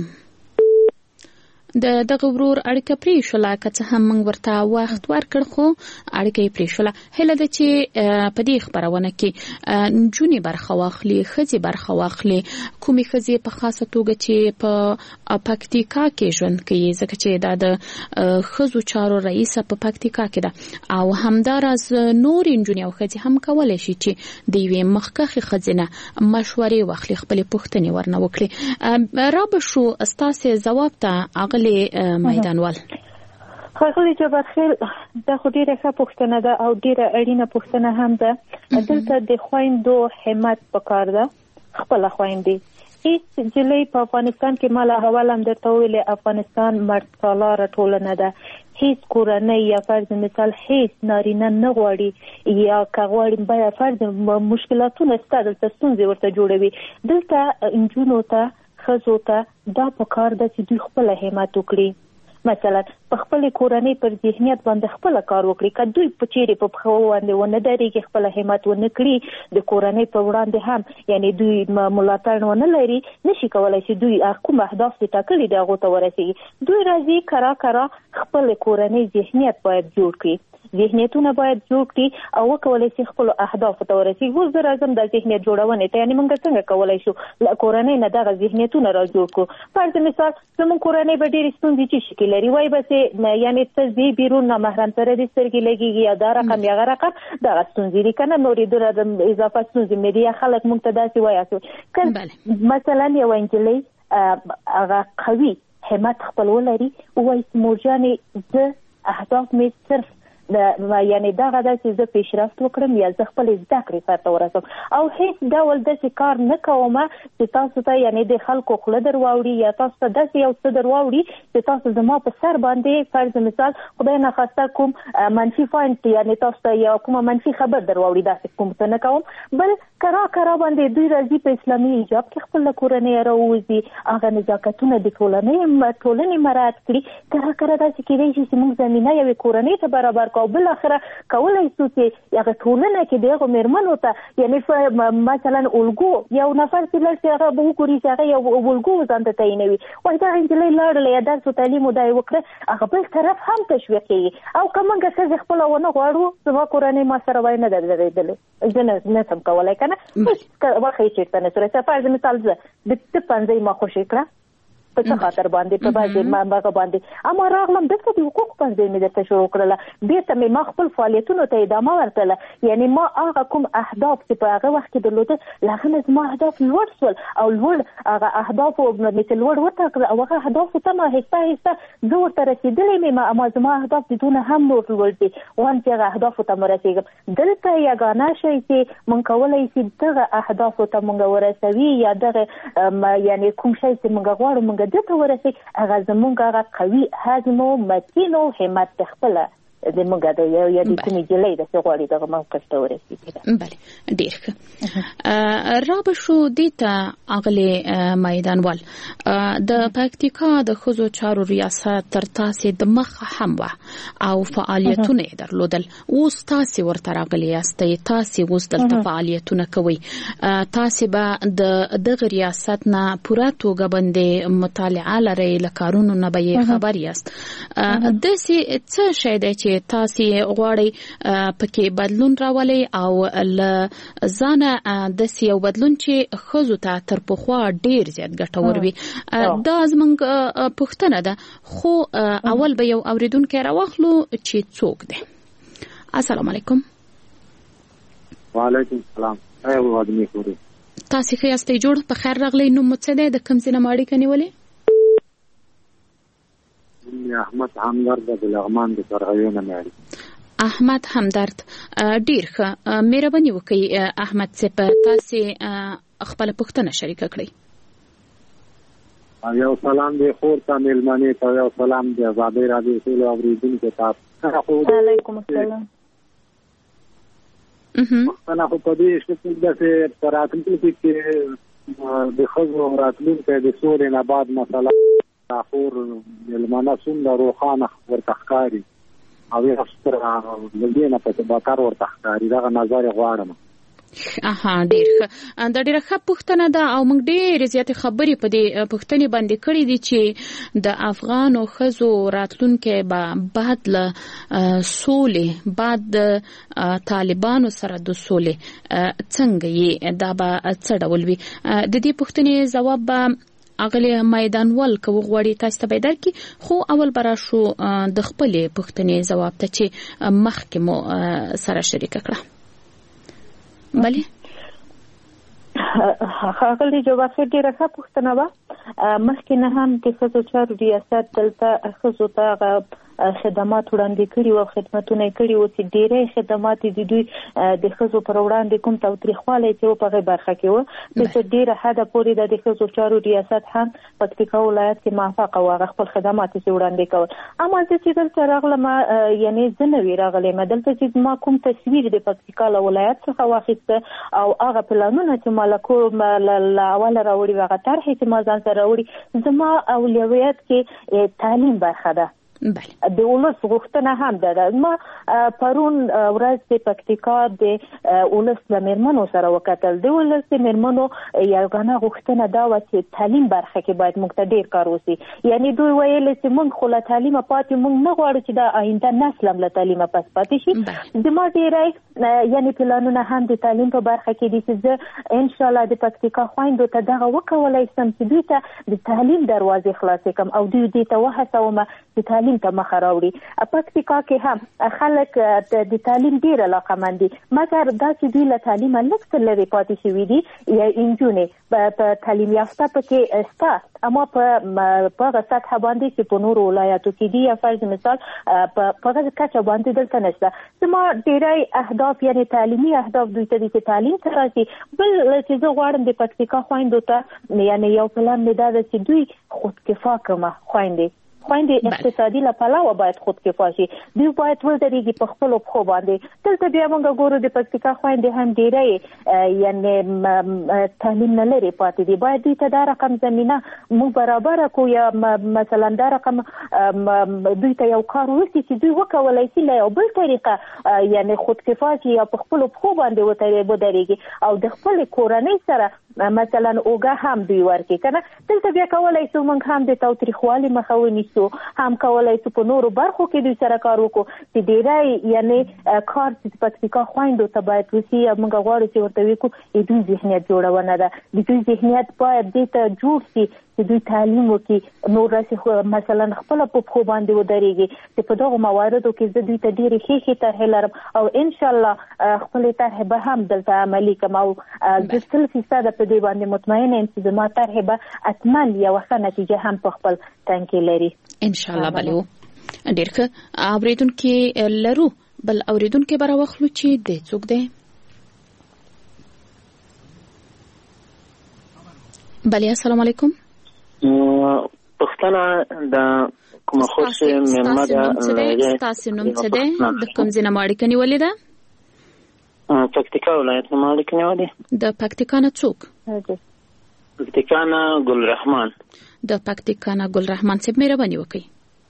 د دغه ورور اړیکه پرې شوله، که څه هم موږ ورته وخت ورکړ خو اړیکه یې پرې شوله. هیله ده چې په دې خپرونه کې نجونې برخه واخلي، ښځې برخه واخلي، کومې ښځې په خاصه توګه چې په پکتیکا کې ژوند کوي، ځکه چې دا د ښځو چارو رئیسه په پکتیکا کې ده، او همداراز نورې نجونې او ښځې هم کولی شي چې د یوې مخکښې ښځې نه مشورې واخلي، خپلې پوښتنې ورنه وکړي. را به شو ستاسې ځواب ته اغلې میدانوال. ښاغلی جبارخیل، دا خو ډیره ښه پوښتنه ده او ډیره اړینه پوښتنه هم ده. دلته د خویندو همت پکار ده، خپله خویندې. هیڅ نجلۍ په افغانستان کې، ما له اول هم درته ویلې، افغانستان مردسالاره ټولنه ده. هیڅ کورنۍ یا فرض مثال هیڅ نارینه نه غواړي یا که غواړي باید فرض مشکلاتونه ستا دلته ستونزې ورته جوړوي. دلته نجونو ته ښځو ته دا پکار ده چې دوی خپله همت وکړي. مثلا په خپل کورنۍ پر ذهنیت باندې خپل کار وکړي، که دوی په چیرې په پخو باندې ونه درېږي، خپل همت ونه کړي، د کورنۍ په وړاندې هم یعنی دوی ملاتړ ونه لري، نشي کولای چې دوی کوم اهداف چې ټاکلي دي هغو ته ورسېږي. دوی راځي کرا کرا خپل کورنۍ ذهنیت باید جوړ کړي، ذهنیتونه باید جوړ کړي او وکولای شي خپل اهداف ته ورسېږي. اوس زه راځم د ذهنیت جوړونې ته، یعنی موږ څنګه کولای شو له کورنۍ نه دغه ذهنیتونه را جوړ کړو. فرض مثال زموږ کورنۍ به ډېرې ستونزې چې شکل لري، وایي به چې یعنی ته ځې بیرون نامحرم سره دې سترګې لګېږي یا دا رقم یا هغه رقم، دغه ستونزې دي که نه، نورې دوره د اضافه ستونزې مې دي یا خلک موږ ته داسې وایي. که مثلا یوه نجلۍ هغه قوي همت خپل ولري، ووایي چې مورجانې زه اهداف مې صرف یعنی دغه ده چې زه پیشرفت وکړم یا زه خپل زده کړې سر ته ورسوم، او هیڅ ډول داسې کار نه کوم چې تاسو ته یعنی د خلکو خوله در واوړي یا تاسو ته داسې یو څه در واوړي چې تاسو زما په سر باندې فرض مثال خدای ناخواسته کوم منفي پوینټ یعنی تاسو ته یا کومه منفي خبر در واوړي، داسې کوم څه نه کوم. بل کرا کرا باندې دوی راځي په اسلامي حجاب کې خپل کورنۍ راووځي، هغه نزاکتونه د ټولنې ټولنې مراعات کړي. کرا کرا داسې کېدای شي چې موږ زمینه یوې کورنۍ ته برابر او بل اخره کولای شو چې هغه ټولنه کې دغه میرمنو ته یعنی مثلا الګو یو نفر چې لږ هغه به وګوري چې هغه یو الګو ځان ته تعینوي، وایي دا نجلۍ لاړله یا درس و تعلیم ودا یې وکړه، هغه بل طرف هم تشویق کېږي. او که موږ ښځې خپله ونه غواړو، زما کورنۍ ما سره وایي نه ده درېدلې، زه نه شم کولی که نه، وخت یې چېرته نه سوری. فرض مثال زه د ته پنځۍ ما خوشې کړه په څه خاطر باندې په بعضې مغه باندې، اما راغلم دلته د حقوق پنځۍ مې درته شروع کړله، بېرته مې ما خپل فعالیتونو ته ادامه ورکړله. یعنی ما هغه کوم اهداف چې په هغه وخت کې درلوده، له هغه نه زما اهداف لوړ شول او لوړ هغه اهدافو مې چې لوړ وټاکړه او هغه اهدافو ته ما آهسته آهسته زه ورته رسېدلی مې، اما زما اهداف د دونه هم نور لوړ دي غواړم چې هغه اهدافو ته م رسېږم. دلته یګانه شی چې موږ کولی شي دغه اهدافو ته موږ ورسوي یا دغه یعنی کوم شی چې موږ غواړو موږ دته ورسي، هغه زمونږ هغه قوي حزم او متین او همت خپله زمونږ د یو یا د کومې نجلۍ داسې غواړي دغه موقف ته ورسېږي. بله، ډېر ښه. را به شو دې ته اغلې میدانوال، د پکتیکا د ښځو چارو ریاست تر تاسې د مخه هم وه او فعالیتونه یې درلودل، اوس تاسې ورته راغلي یاستئ، تاسې اوس دلته فعالیتونه کوئ، تاسې به د دغه ریاست نه پوره توګه باندې مطالعه لرئ، له کارونو نه به یې خبر یاست. داسې څه شی دی چې تاسې غواړئ پکې بدلون راولئ او له ځانه داسې یو بدلون چې ښځو ته تر پخوا ډېر زیات ګټور وي؟ دا زموږ پوښتنه ده، خو اول به یو اورېدونکی راواخلو چې څوک دی. السلام علیکم. وعلیکم السلام. تاسې ښه یاستئ؟ جوړ په خیر راغلی. نوم مو څه دی؟ د کوم ځای نه مو اړیکه نیولې؟ احمد همدرد د لغمان د سرغیونه مېړي. احمد همدرد ډیر ښه مهرباني وکړئ احمد صاحب تاسو خپل پوښتنه شریکه کړئ. یو سلام دی خور ته مېلمانه ته یو سلام دی آزادۍ راډیو ټول اوریدونکو ته. وعلیکم السلام. انا خو په دې شکل د راتلونکي کې د ښځو راتلونکي د سولې نه بعد مسله خور مېلمانه څومره روښانه ورته ښکاري او یې ستر د دې نه په بکار ورته ښکاري دغه نظر غواړم. اها ډیر ښه دا ډیره ښه پوښتنه ده او موږ ډېرې زیاتې خبرې په دې پوښتنې باندې کړې دي چې د افغانو ښځو راتلونکی به بعد له سولې بعد د طالبانو سره د سولې څنګه یې دا به څه ډول وي. د دې پوښتنې ځواب به اغلی میدانوال که وغواړي تاسو ته به درکړي خو اول به راشو د خپلې پوښتنې ځواب ته چې مخکې مو سره شریکه کړه. بله ښاغلي جواب ډېره ښه پوښتنه وه. مخکې نه هم د ښځو چارو ریاست دلته ښځو ته خدمات وړاندې کړي وو، خدمتونه یې کړي وو چې ډېری خدمات د دوی د ښځو پر وړاندې کوم تاوتریخوالی چې و په هغې برخه کې وو چې تر ډېره حده پورې د ښځو چارو ریاست هم پکتیکا ولایت کې موفقه و، هغه خپل خدمات یې وړاندې کول. اما زه چې دلته راغلم یعنې زه نه وې راغلی یم دلته چې زما کوم تصویر د پکتیکا له ولایت څخه واخیسته او هغه پلانونه چې ما له کوم له اوله راوړي وو هغه طرحې چې ما ځان سره راوړي زما اولویت کې تعلیم برخه ده. د ولس غوښتنه هم ده. ما پرون ورځ د پکتیکا د ولس له مېرمنو سره وکتل. د ولس د مېرمنو یوګانه غوښتنه دا وه چې تعلیم برخه کې باید موږ ته ډېر کار وشي. یعنې دوی ویل چې موږ خو له تعلیمه پاتې موږ نه غواړو چې د آینده نسل هم له تعلیمه پس پاتې شي. زما ډېری یعنې پلانونه هم د تعلیم په برخه کې دي چې زه انشاءالله د پکتیکا خویندو ته دغه وکولی شم چې دوی ته د تعلیم دروازې خلاصې کړم او دوی دې ته وهڅوم چې تعلیم ته مخه راوړي. پکتیکا کې هم خلک د تعلیم ډېر علاقمند دي مګر دا چې دوی له تعلیمه لږ څه لرې پاتې شوي دي یا نجونې په تعلیم یافته پکې شته اما په هغه سطحه باندې چې په نورو ولایاتو کې دي یا فرض مثال په هغه کچه باندې دلته نشته. زما ډېری اهداف یعنې تعلیمي اهداف دوی ته دي چې تعلیم ته راشي. بل چې زه غواړم د پکتیکا خویندو ته یعنې یو پلان مې دا ده چې دوی خودکفا کړمه خویندې خویندې اقتصادي له پلوه باید خودکفا شي. دوی باید ودرېږي په خپلو پښو باندې. دلته بیا موږ ګورو د پکتیکا خویندې هم ډېری یعنې تعلیم نه لرې پاتې دي. باید دوی ته دا رقم زمینه موږ برابره کړو یا مثلا دا رقم دوی ته یو کار وشي چې دوی وکولی شي له یو بل طریقه یعنې خودکفا شي یا په خپلو پښو باندې ودرېږي او د خپلې کورنۍ سره مثلا اوږه هم دوی ورکړي که نه. دلته بیا کولی شو موږ هم د تاوتریخوالي مخه ونیسو، هم کولی شو په نورو برخو کې دوی سره کار وکړو چې ډېری یعنې کار چې پکتیکا خویندو ته باید وشي یا موږ غواړو چې ورته وکړو د دوی ذهنیت جوړونه ده. د دوی ذهنیت باید دې ته جوړ شي چې دوی تعلیم وکړي نور راسي مثلا خپله په پښو باندې ودرېږي چې په دغو مواردو کې زه دوی ته ډېرې ښې ښې طرحې لرم او انشاءالله خپلې طرحې به هم دلته عملي کړم او زه سل فیصده په دې باندې مطمئنه یم چې زما طرحې به حتما یوه ښه نتیجه هم په خپل تن کې لري انشاءالله. بله ډېر ښه اورېدونکي لرو. بل اورېدونکي به راواخلو چې دی څوک دی؟ بله السلام علیکم. پښتنه د کومه خوښ مېلمه ده ستاسو نوم څه دی؟ د کوم ځای نه مو اړیکه نیولې ده؟ پکتیکا ولایت نه مو اړیکه نیولې. د پکتیکا نه څوک؟ پکتیکا نه ګلرحمان. د پکتیکا نه ګلرحمان صاحب مهرباني وکړئ.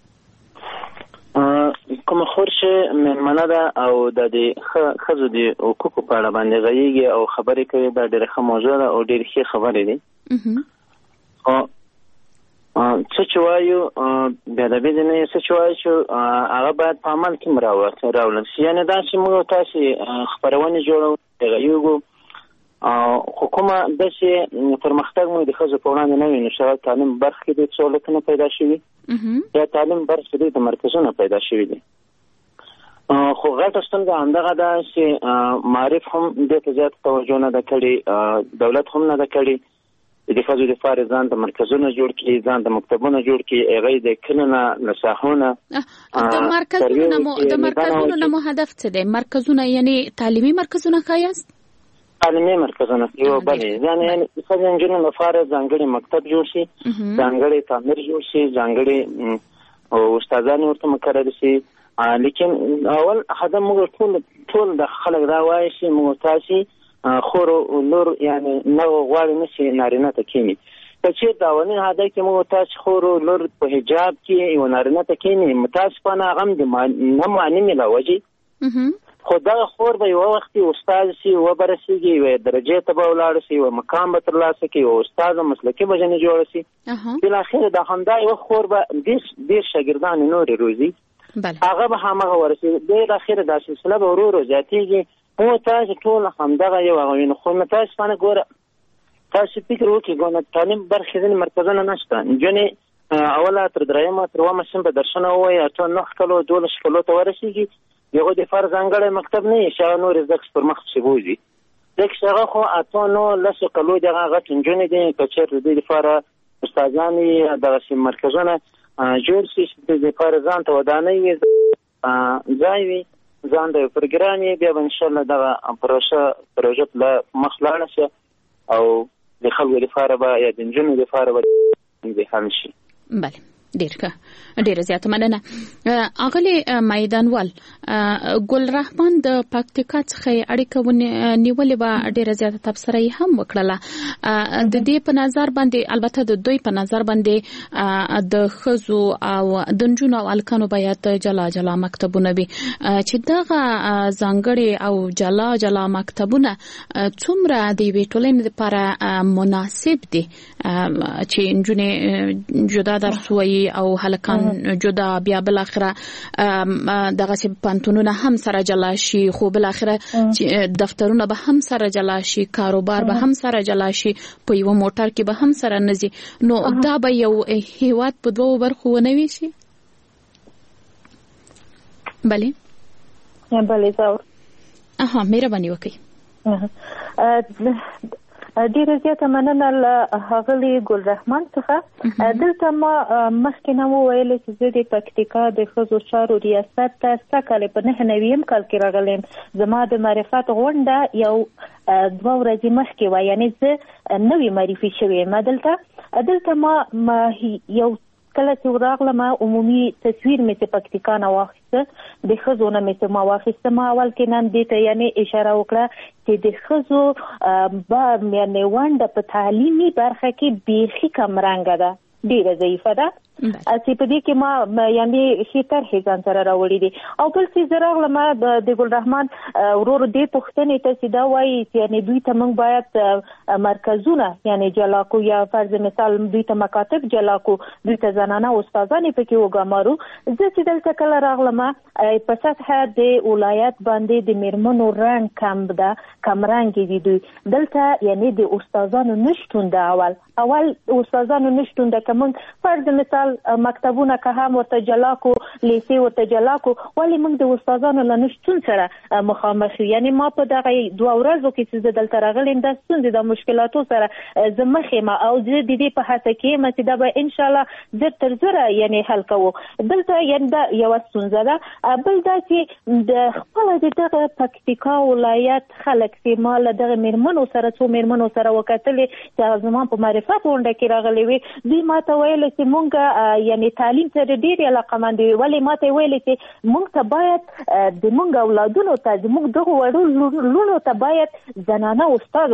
کومه خوښ مېلمنه ده او د دې ښځو د حقوقو په اړه باندې غږیږي او خبرې کوي. دا ډېره ښه موضوع ده او ډېرې ښې خبرې دي. څه چې وایو بېادبي دې نه یې څه چې وایو چې هغه باید په عمل کې راولل شي. یعنې دا چې موږ تاسې خپرونې جوړوو غږیږو خو کومه داسې پرمختګ موږ د ښځو په وړاندې نه وي نو شاید تعلیم برخه کې ډېر سهولتونه پیدا شوي یا تعلیم برخه کې د مرکزونه پیدا شوي دي. خو غټه ستونزه همدغه ده چې معارف هم دې ته زیات توجه نه ده کړې، دولت هم نه ده کړې د ښځو لپاره ځان د مرکزونه جوړ کړي، ځان د مکتبونه جوړ کړي، هغه د کلونه له ساحونه د مرکزونو مو د مرکزونو مو هدف څه دی؟ مرکزونه یعنی تعلیمي مرکزونه خایاست؟ تعلیمي مرکزونه یو بلې یعنی ښځو نجونو لپاره ځانګړي مکتب جوړ شي، ځانګړي تعمیر جوړ شي، ځانګړي استادان ورته مقرر شي. لیکن اول هدف موږ ټول ټول د خلک دا وایي چې موږ تاسو خور او لور یعنی نو غواړي نشي نارینه ته کینی که چیرته دا ونه هدا کې موږ تاسو خور او لور په حجاب کې یو نارینه ته کینی متاسفانه غم د نه معنی ملوجي خدا خور به یو وخت استاد شي و برسيږي و درجه ته به ولاړ شي و مقام به ترلاسه کوي او استاد مسلکي بجنه جوړ شي بل اخر د همدا یو خور به د ډیر شاګردان نور روزي هغه به همغه ورسي د اخر د سلسله به ورو ورو زیاتېږي. مو تاسو ټول همدغه یو غوښنه خو متاسف باندې ګوره تاسو فکر وکړئ ګونه تعلیم برخې ځنې مرکزونه نشته جنې اوله تر درېمه تر اومه سم به درسونه وایي اته نهه کلو دولس کلو ته ورسېږي یو د فرض ځانګړی مکتب نه یې شغه نور زده پر مخ شي بوزي دک شغه خو اته نو لس کلو دغه غټ جنې دي کچر د دې لپاره استادان یې دغه مرکزونه جوړ شي د لپاره ځان ته ودانې وي ځای وي ځان د پروګرامي بیا ان شاء الله دا پروژه پروژه له مخلاړه شي او د خلکو لپاره به یا د جنونو لپاره به د همشي. بله ډیر ښه ډیره زیاته مننه. اغلی میدانوال ګل رحمان د پکتیکا څخه اړیکه نیولې به ډیره زیاته تبصره هم وکړه د دې په نظر باندې البته د دوی په نظر باندې د خزو او د نجونو او الکانو باید جلا جلا مکتبونه وي چې دغه ځانګړي او جلا جلا مکتبونه څومره د وی ټولنې لپاره مناسب دي چې نجونې جدا درس وایي او هلکان جدا بیا بل اخره دغه چې پانتونونه هم سره جلا شي خو بل اخره دفترونه به هم سره جلا شي کاروبار به هم سره جلا شي په یو موټر کې به هم سره نزي نو دا به یو هیواد په دوه برخو ونوي شي. بله بله زاور اها مهرباني وکړئ. ډیره زیاته مننه له هغلی ګل رحمان څخه. دلته ما مخکې نه وویل چې زه د پکتیکا د ښځو چارو ریاست ته سږ کال په نهه نویم کال کې راغلم. زما د معرفت غونډه یو دوه ورځې مخکې وه یعنې زه نوې معرفي شوې یم دلته دلته ما یو کله چې راغلم عمومي تصویر مې ته پکتیکا نه واخیسته د ښځو نه مې ته ما واخیسته ما اول کې نن دې ته یعنې اشاره وکړه چې د ښځو به یعنې ونډه په تعلیمي برخه کې بیخي کمرنګه ده ډیره ضعیفه ده چې په دې کې ما یعنې ښې طرحې ځان سره راوړي دي. او بل څه زه راغلم د ګل رحمان ورور دې پوښتنې ته چې دا وایي چې یعنې دوی ته موږ باید مرکزونه یعنې جلا کو یا فرض مثال دوی ته مکاتب جلا کو دوی ته زنانه استادانې پکې وګمارو. زه چې دلته کله راغلم په سطحه د ولایت باندې د میرمنو رنګ کم ده کمرنګې دي دوی دلته یعنې د استادانو نشتون ده اول اول استادانو نشتون ده که موږ فرض مثال مکتبونه که هم ورته جلا کو لیسې ورته جلا کو ولې موږ د استادانو له نشتون سره مخامخ یو یعنې ما په دغه دوه ورځو کې چې زه دلته راغلی یم دا ستونزې د مشکلاتو سره زه مخ یم او زه د دې په هڅه کې یم چې دا به انشاءالله زر تر زره یعنې حل کوو. دلته یعنې دا یوه ستونزه ده. بل دا چې د خپله د دغه پکتیکا ولایت خلک چې ما له دغه میرمنو سره څو میرمنو سره وکتلې چې هغه زما په معرفت غونډه کې راغلې وې دوی ما ته ویل چې موږ یعنی تعلیم سره ډېر علاقمند دي ولې ماته ویل چې موږ ته باید د موږ اولادونو ته موږ دغه وړو لونو ته باید زنانه استاد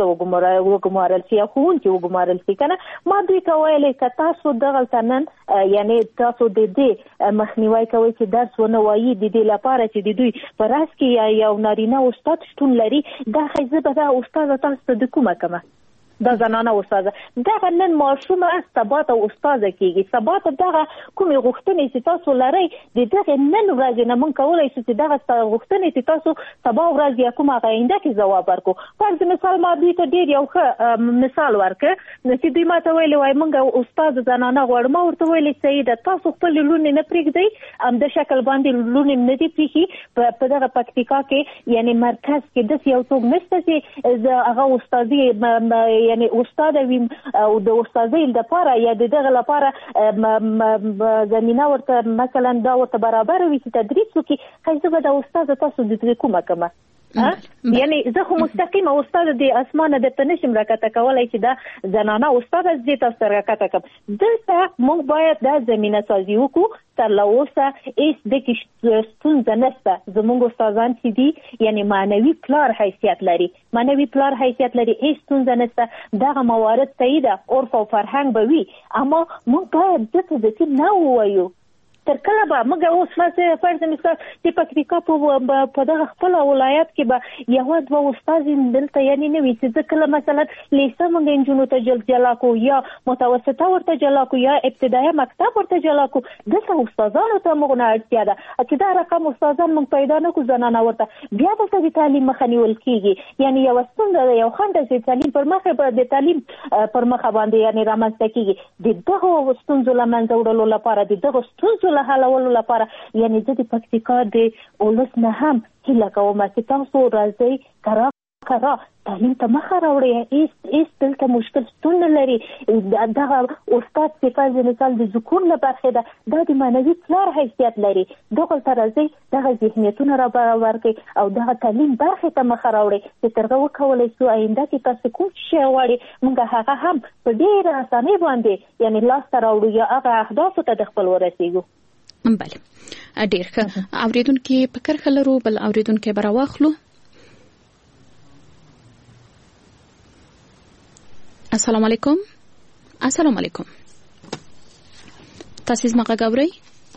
وګمارل شي یا ښوونکي وګمارل شي که نه ما دوی ته ویل که تاسو دغلته نن یعنی تاسو د دې مخنیوی کوئ چې درس ونه وایي د دې لپاره چې د دوی په راس کې یا یو نارینه استاد شتون لري دا ښایي زه به دا استاده تاسو ته د کومه کمه دا زنانه استاده دغه نن ماشومه سبا ته استاده کیږي سبا ته دغه کومې غوښتنې چې تاسو لرئ د دغه نن ورځې نه موږ کولی شو چې دغه غوښتنې چې تاسو سبا ورځ یا کومه هغه آینده کې ځواب ورکړو. فرض مثال ما دوی ته ډېر یو ښه مثال ورکړ چې دوی ما ته ویلې وایي موږ استاد زنانه غواړو ما ورته ویلې سیده تاسو خپلې لوڼې نه پرېږدئ همده شکل باندې لوڼې نه دي پرېښي په دغه پکتیکا کې یعنې مرکز کې داسې یو څوک نشته چې هغه استادي یعنی استاد وي او د استادۍ لپاره یا دغه لپاره زمينه ورته مثلا دا ورته برابر وي چې تدریس وکړي خو زه د استاد تاسو د کومه کومه یعنی زه خو مستقیم استاد د اسمانه د تنشم راکته کولای چې دا زنانه استاد دې تاسو راکته کوم دلته موږ باید د زمينه سازي وکړو تر لوسه ایس د کې ستونزه نشته زموږ استادان چې دي یعنی معنوي پلار حیثیت لري معنوي پلار حیثیت لري هیڅ ستونزه نشته دغه موارد تایید عرف او فرهنګ به وي اما موږ باید د دې نه وایو تر کله به موږ اوس فاصله فرض مثال د پکتیکا په دغه خپل ولایت کې به یو دوه استاد دلته یعنی نه وي چې کله مثلا لیسه موږ انجونو ته جل جلا کو یا متوسطه ورته جلا کو یا ابتدایي مکتب ورته جلا کو دغه استادانو ته موږ نه اړتیا ده چې دا رقم استادان موږ پیدا نه کو زنانه ورته بیا د تعلیم مخنیول کیږي یعنی یو ستونزه یو خنډ چې تعلیم پر مخه به د تعلیم پر مخه باندې یعنی رامنځته کیږي د دغه ستونزو لمنځه وړلو لپاره د دغه ستونزو له حلولو لپاره یعنی د پکتیکا د اولس نه هم هیله کوم چې تاسو راځي کرا کرا تعلیم ته مخه راوړئ ایس ایس دلته مشکل ستون لري دغه استاد چې فرض مثال د ذکور نه برخه ده دا د معنوي پلار حیثیت لري دغه تر راځي دغه ذهنیتونه را برابر کړي او دغه تعلیم برخه ته مخه راوړي چې ترغه وکولای شو آینده کې تاسو کوم شی غواړي موږ هغه هم په ډیره اسانه باندې یعنی لاس ته راوړو یا هغه اهداف ته د خپل ورسېږو بله ډیر ښه اوریدونکو په کرخه لرو بل اوریدونکو برا واخلو السلام علیکم السلام علیکم تاسو زما غاوري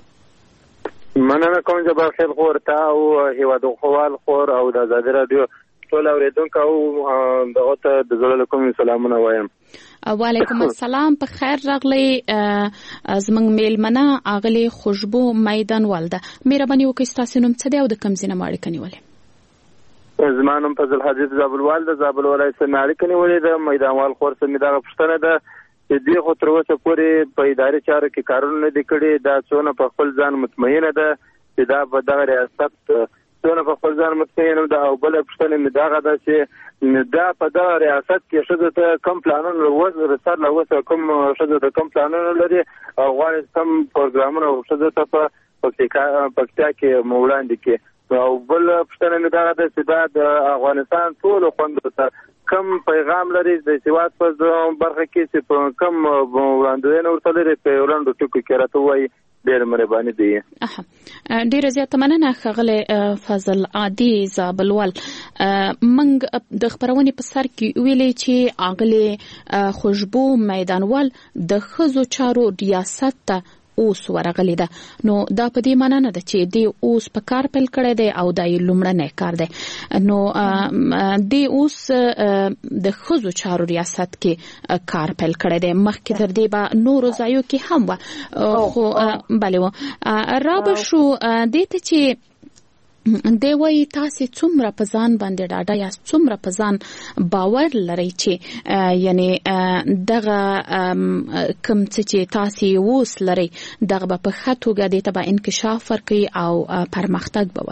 مننه کوم جبار خیر خور تا او هیواد خوال خور او د آزاد رادیو ټول اوریدونکو او دغه ته د زړه کوم سلامونه وایم وعلیکم السلام په خیر راغلی زمنګ میلمنه اغلی خوشبو میدان والده مهرباني وکړئ تاسو نوم څه دی او د کوم ځای نه ماړی کنيولې زمانم فضل حدیث زابل والده زابل ولای سماړی کنيولې د میدان وال خور سمې دغه پښتنه ده چې دی خو تر اوسه پورې په اداري چارو کې کارونه نه دي کړي دا څونه په خپل ځان مطمئنه ده چې دا په دغه ریاست څونه په خپل ځان مطمئنه ده او بل پښتنه مې دغه ده چې دا په دغه ریاست کې شته ته کم پلانونه وځي رسال له وسه کوم شته ته کم پلانونه لري او غواړي کم پروګرامونه شته ته په پکتیکا پکتیا کې مولاند کې او بل پښتنه مې دغه ده چې دا د افغانستان ټول خوند ته کم پیغام لري د سیواد په برخه کې چې په کم وړاندوینه ورته لري په وړاندو ټکو کې راته وایي ډېر مهرباني دی ډېر زیات مننه خغله فضل عادي زابلوال منګ د خبرونه په سر کې ویلې چې اغله خوشبو میدانوال د خزو چارو ریاست ته اوس ورغلی ده نو دا په دې معنی نه ده چې دی اوس په کار پیل کړی دی او دای لومړنی کار دی نو دی اوس د خزو چارو ریاست کې کار پیل کړی دی مخکې تر دې به نور ځایو کې هم و خو بله و رابه شو دې ته چې دی وایي تاسو څومره په ځان باندې ډاډه یاست څومره په ځان باور لرئ چې یعنی دغه کوم چې تاسو اوس لرئ دغه په ښه توګه دې ته به انکشاف ورکړي او پرمختګ به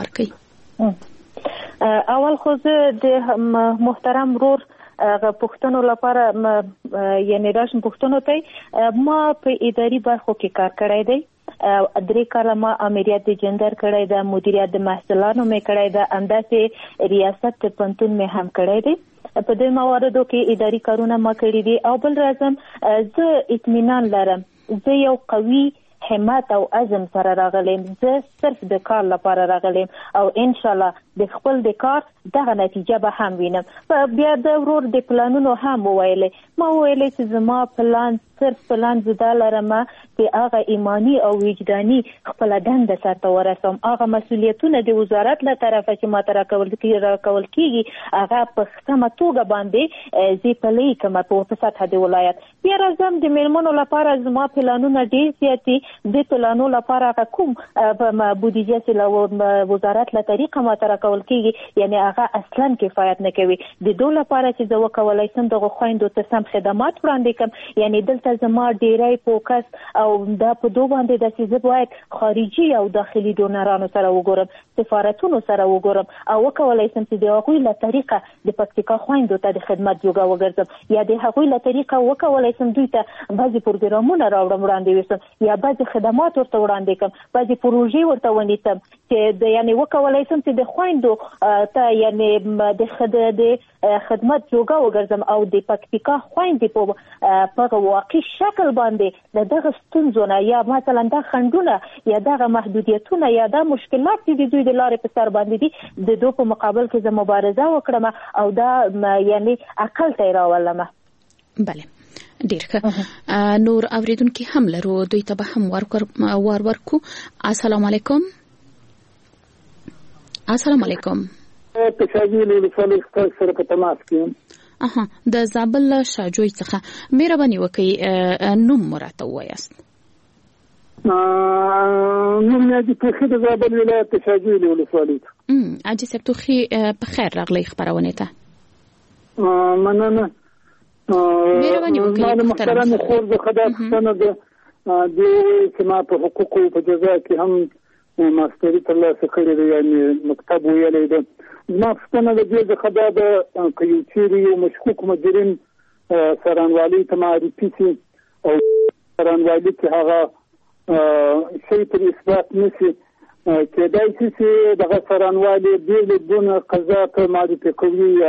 ورکړي اول خو زه د محترم رور پښتنو لپاره یعنی راشم پښتنو ته ما په اداري برخو کې کار کړی دی درې کاله ما امریت د جندر کړی دا مدیریت د محصولاتو مې کړی دا انداسه ریاست پنتون مې هم کړی دی په دې مواردو کې اداري کارونه ما کړی دي او بل راځم زه اطمینان لرم زه یو قوي همت او عزم سره راغلم زه صرف د کار لپاره راغلم او ان شاء الله د خپل د کار دغه نتیجه به هم وینم بیا د ورور د پلانونو هم ویلې ما ویلې چې زما پلان صرف پلان زده لرم چې هغه ایمانی او وجداني خپل دنده سره ورسوم هغه مسولیتونه د وزارت له طرفه چې ما تر کول کیږي کول کیږي هغه په سمه توګه باندې زی پلي کوم په سطح د ولایت بیا راځم د میلمنو لپاره زما پلانونه ډیر سیاسي د پلانو لپاره کوم بودیجه چې له وزارت له طریقه ماتره کول کیږي یعنی هغه اصلا کفایت نه کوي د دوه لپاره چې زه وکولای شم دغه خويندو ته سم خدمات وړاندې کوم یعنی دلته زما ډیری فوکس او دا په دوه باندې د چې زه باید خارجي او داخلي ډونرانو سره وګورم سفارتونو سره وګورم او وکولای شم چې د هغوی له طریقه د پکتیکا خويندو ته د خدمت جوګه وګرځم یا د هغوی له طریقه وکولای شم دوی ته بعضي پروګرامونه راوړم وړاندې وسم یا بعضي خدمات ورته وړاندې کوم بعضي پروژې ورته ونیسم چې د یعنی وکولای شم چې د خويندو ته یعنی د خدمت جوګه وګرځم او د پکتیکا خويندې په په واقعي شکل باندې دغه ستونزونه یا مثلا د خندونه یا دغه محدودیتونه یا د مشکلات چې دوی د لارې په سر باندې دي د دوی په مقابل کې زه مبارزه وکړم او دا یعنی عقل ته راولم. بله ډیر ښه نور اوریدونکو هم لرو دوی ته به هم ور ورکو. السلام علیکم. السلام علیکم. تشاجیل ولسوالۍ سره په تماس کې اها د زابل شاجوی څخه مهرباني وکړئ نوم مراته وایاست. نوم یې د توخي د زابل ولایت تشاجیل ولسوالۍ. ام اجي سب توخي په خیر راغلی خبرونه ته. مننه. مهرباني وکړئ محترم خور د خدای څخه د دې چې ما په حقوقو په جزا کې هم ماستری ترلاسه کړی دی یعنی مکتب ویلی دی. زما پوښتنه د دې څخه دا ده که یو چیرې یو مشکوک مجرم څارنوالۍ ته معرفي شي او څارنوالۍ کې هغه شی تر اثبات نه شي کېدای شي چې دغه څارنوالي بېلې دونه قضا ته معرفي کوي یا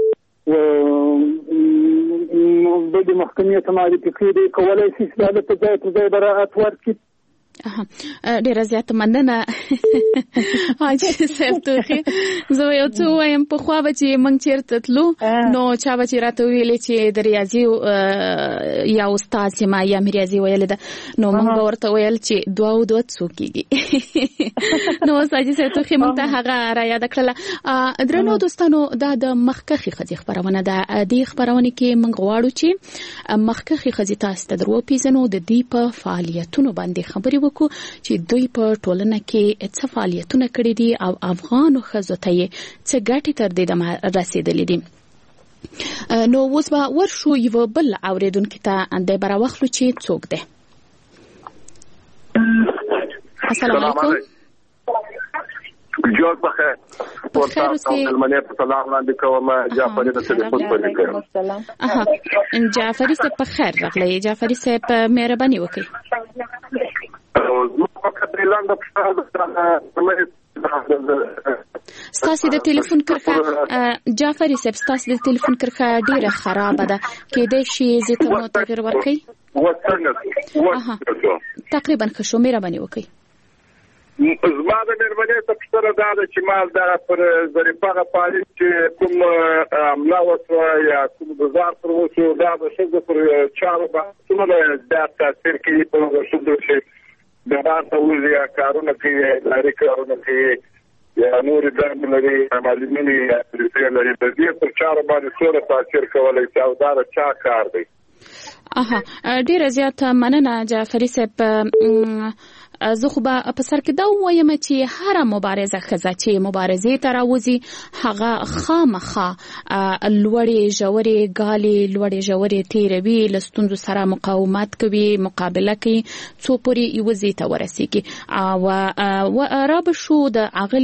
بلې محکمې ته معرفي کړي کولی شي چې هلته ځای پر ځای براءت ورکړي. ډیره زیاته مننه حاجی صاحب توخي زه یو څه وایم په خو به چې مونږ چیرته تلو نو چا به چې راته ویلې چې د ریاضي یا استاد چې ما یا ریاضي ویل ده نو مونږ ورته ویل چې دوا او دوا څو کیږي نو حاجی صاحب توخي مونږ ته هغه را یاد کړل. درنو دوستانو دا د مخکخي خځې خبرونه ده د خبرونه کې مونږ غواړو چې مخکخي خځې تاسو ته درو پیژنو د دې په فعالیتونو باندې خبرې چې دوی په ټولنه کې څه فعالیتونه کړي دي او افغانو ښځو ته یې څه ګټې تر دې دمه رسېدلې دي. نو اوس به ورشو یو بل اوریدونکي ته د بره واخلو چې څوک دی. السلام علیکم. جوړ بخیر. بخیر اوسئ. ملمنې په سلام وړاندې کوم جعفري د ټلیفون پر لیکم. اها جعفري صاحب په خیر راغلی. جعفري صاحب مهرباني وکړئ. ستاسو د ټلیفون کرخه جعفري صاحب ستاسو د ټلیفون کرخه ډیره خراب ده کېدای شي زه ته مو تغیر ورکړئ. اها تقریبا ښه مهرباني وکړئ. زما د مېرمنې ته پوښتنه دا ده چې ما دا پر ظریفه پالي چې کوم عمله وسوه یا کوم ګزار پر وشو دا د ښځو پر چارو باندې څومره زیات تاثیر کوي په ښځو چې د بار ته وځي یا کارونه کوي اداري کارونه کوي یا نورې دندې لري معلمینې یا پولیسې لري د دې پر چارو باندې څومره تاثیر کولی شي او دا د چا کار دی؟ اها ډیره زیاته مننه جعفري صاحب. زه خو به په سر کې دا وایم چې هر مبارزه ښځه چې مبارزې ته راوځي هغه خامخا لوړې ژورې ګالې لوړې ژورې تیروي له ستونزو سره مقاومت کوي مقابله کوي څو پورې یوه ځای ته ورسېږي. او رابه شو د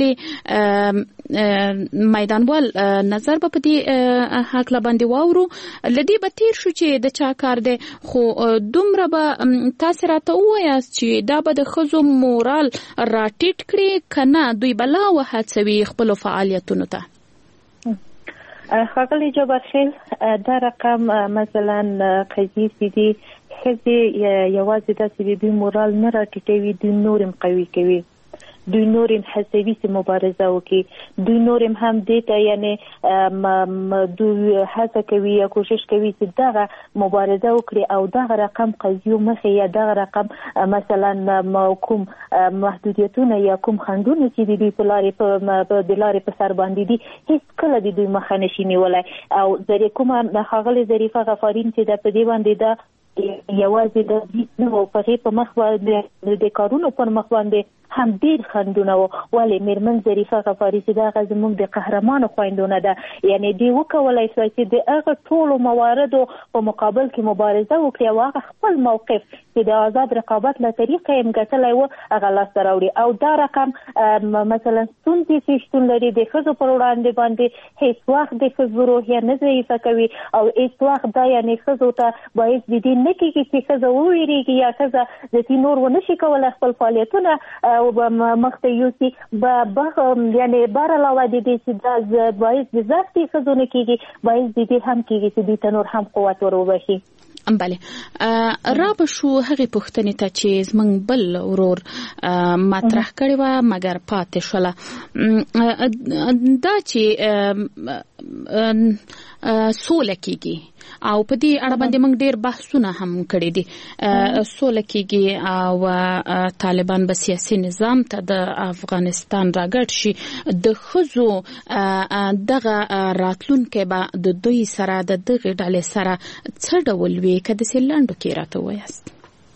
هغلې میدانوال نظر به په دې هکله باندې واورو له دې به تیر شو چې د چا کار دی خو دومره به تاسې راته ووایاست چې دا به د ښځو مورال راټیټ کړي کنه دوی بلا وهڅوي خپل فعالیتونو ته. ښاغلی جبارخیل دا رقم مثلا قضیې چې دي ښځې یوازې داسې د دوی مورال نه راټیټوي دوی نور هم قوي کوي دوی نور هم هڅوي چې مبارزه وکړي دوی نور هم دې ته یعنې دوی هڅه کوي یا کوشش کوي چې دغه مبارزه وکړي او دغه رقم قضیو مخې یا دغه رقم مثلا کوم محدودیتونه یا کوم خنډونه چې د دوی په لارې د لارې په سر باندې دي هیڅ کله د دوی مخه نشي نیولی. او کومه ښاغلې ظریفه غفارین چې د په دې باندې دا یوازې د دې نو په په مخ باندې د کارونو پر مخ باندې هم ډیر خندونه و ولې میرمن ظریفه غفاری چې دا زموږ د قهرمان خويندونه ده یعنی دی وکولای شي چې د هغه ټول مواردو په مقابل کې مبارزه وکړي او هغه خپل موقف چې د آزاد رقابت له طریقې هم ګټلای و هغه لاس راوړي او دا رقم مثلا ستونزې چې شتون لري د ښځو پر وړاندې باندې هیڅ وخت د ښځو روحیه نه ضعیفه کوي او هیڅ وخت دا یعنی ښځو ته باید د دې نه کېږي چې ښځه وویریږي یا ښځه د دې نور ونه شي کولی خپل فعالیتونه او مخته یوسي به یعنی بار علاوه د دې چې دا باعث د ذاتي خزونه کېږي باعث د دې هم کېږي چې د تنور هم قوت وروبشي. بله را به شو هغه پوښتنې ته چې زمنګ بل ورور مطرح کړی و مګر پاتې شوله دا چې سوله کېږي او په دې اړه باندې موږ ډېر بحثونه هم کړي دي سوله کېږي او طالبان به سیاسي نظام ته د افغانستان راګډ شي د ښځو دغه راتلونکي به د دوی سره د دغه ډلې سره څه ډول وي که داسې لنډو کې راته ووایاست.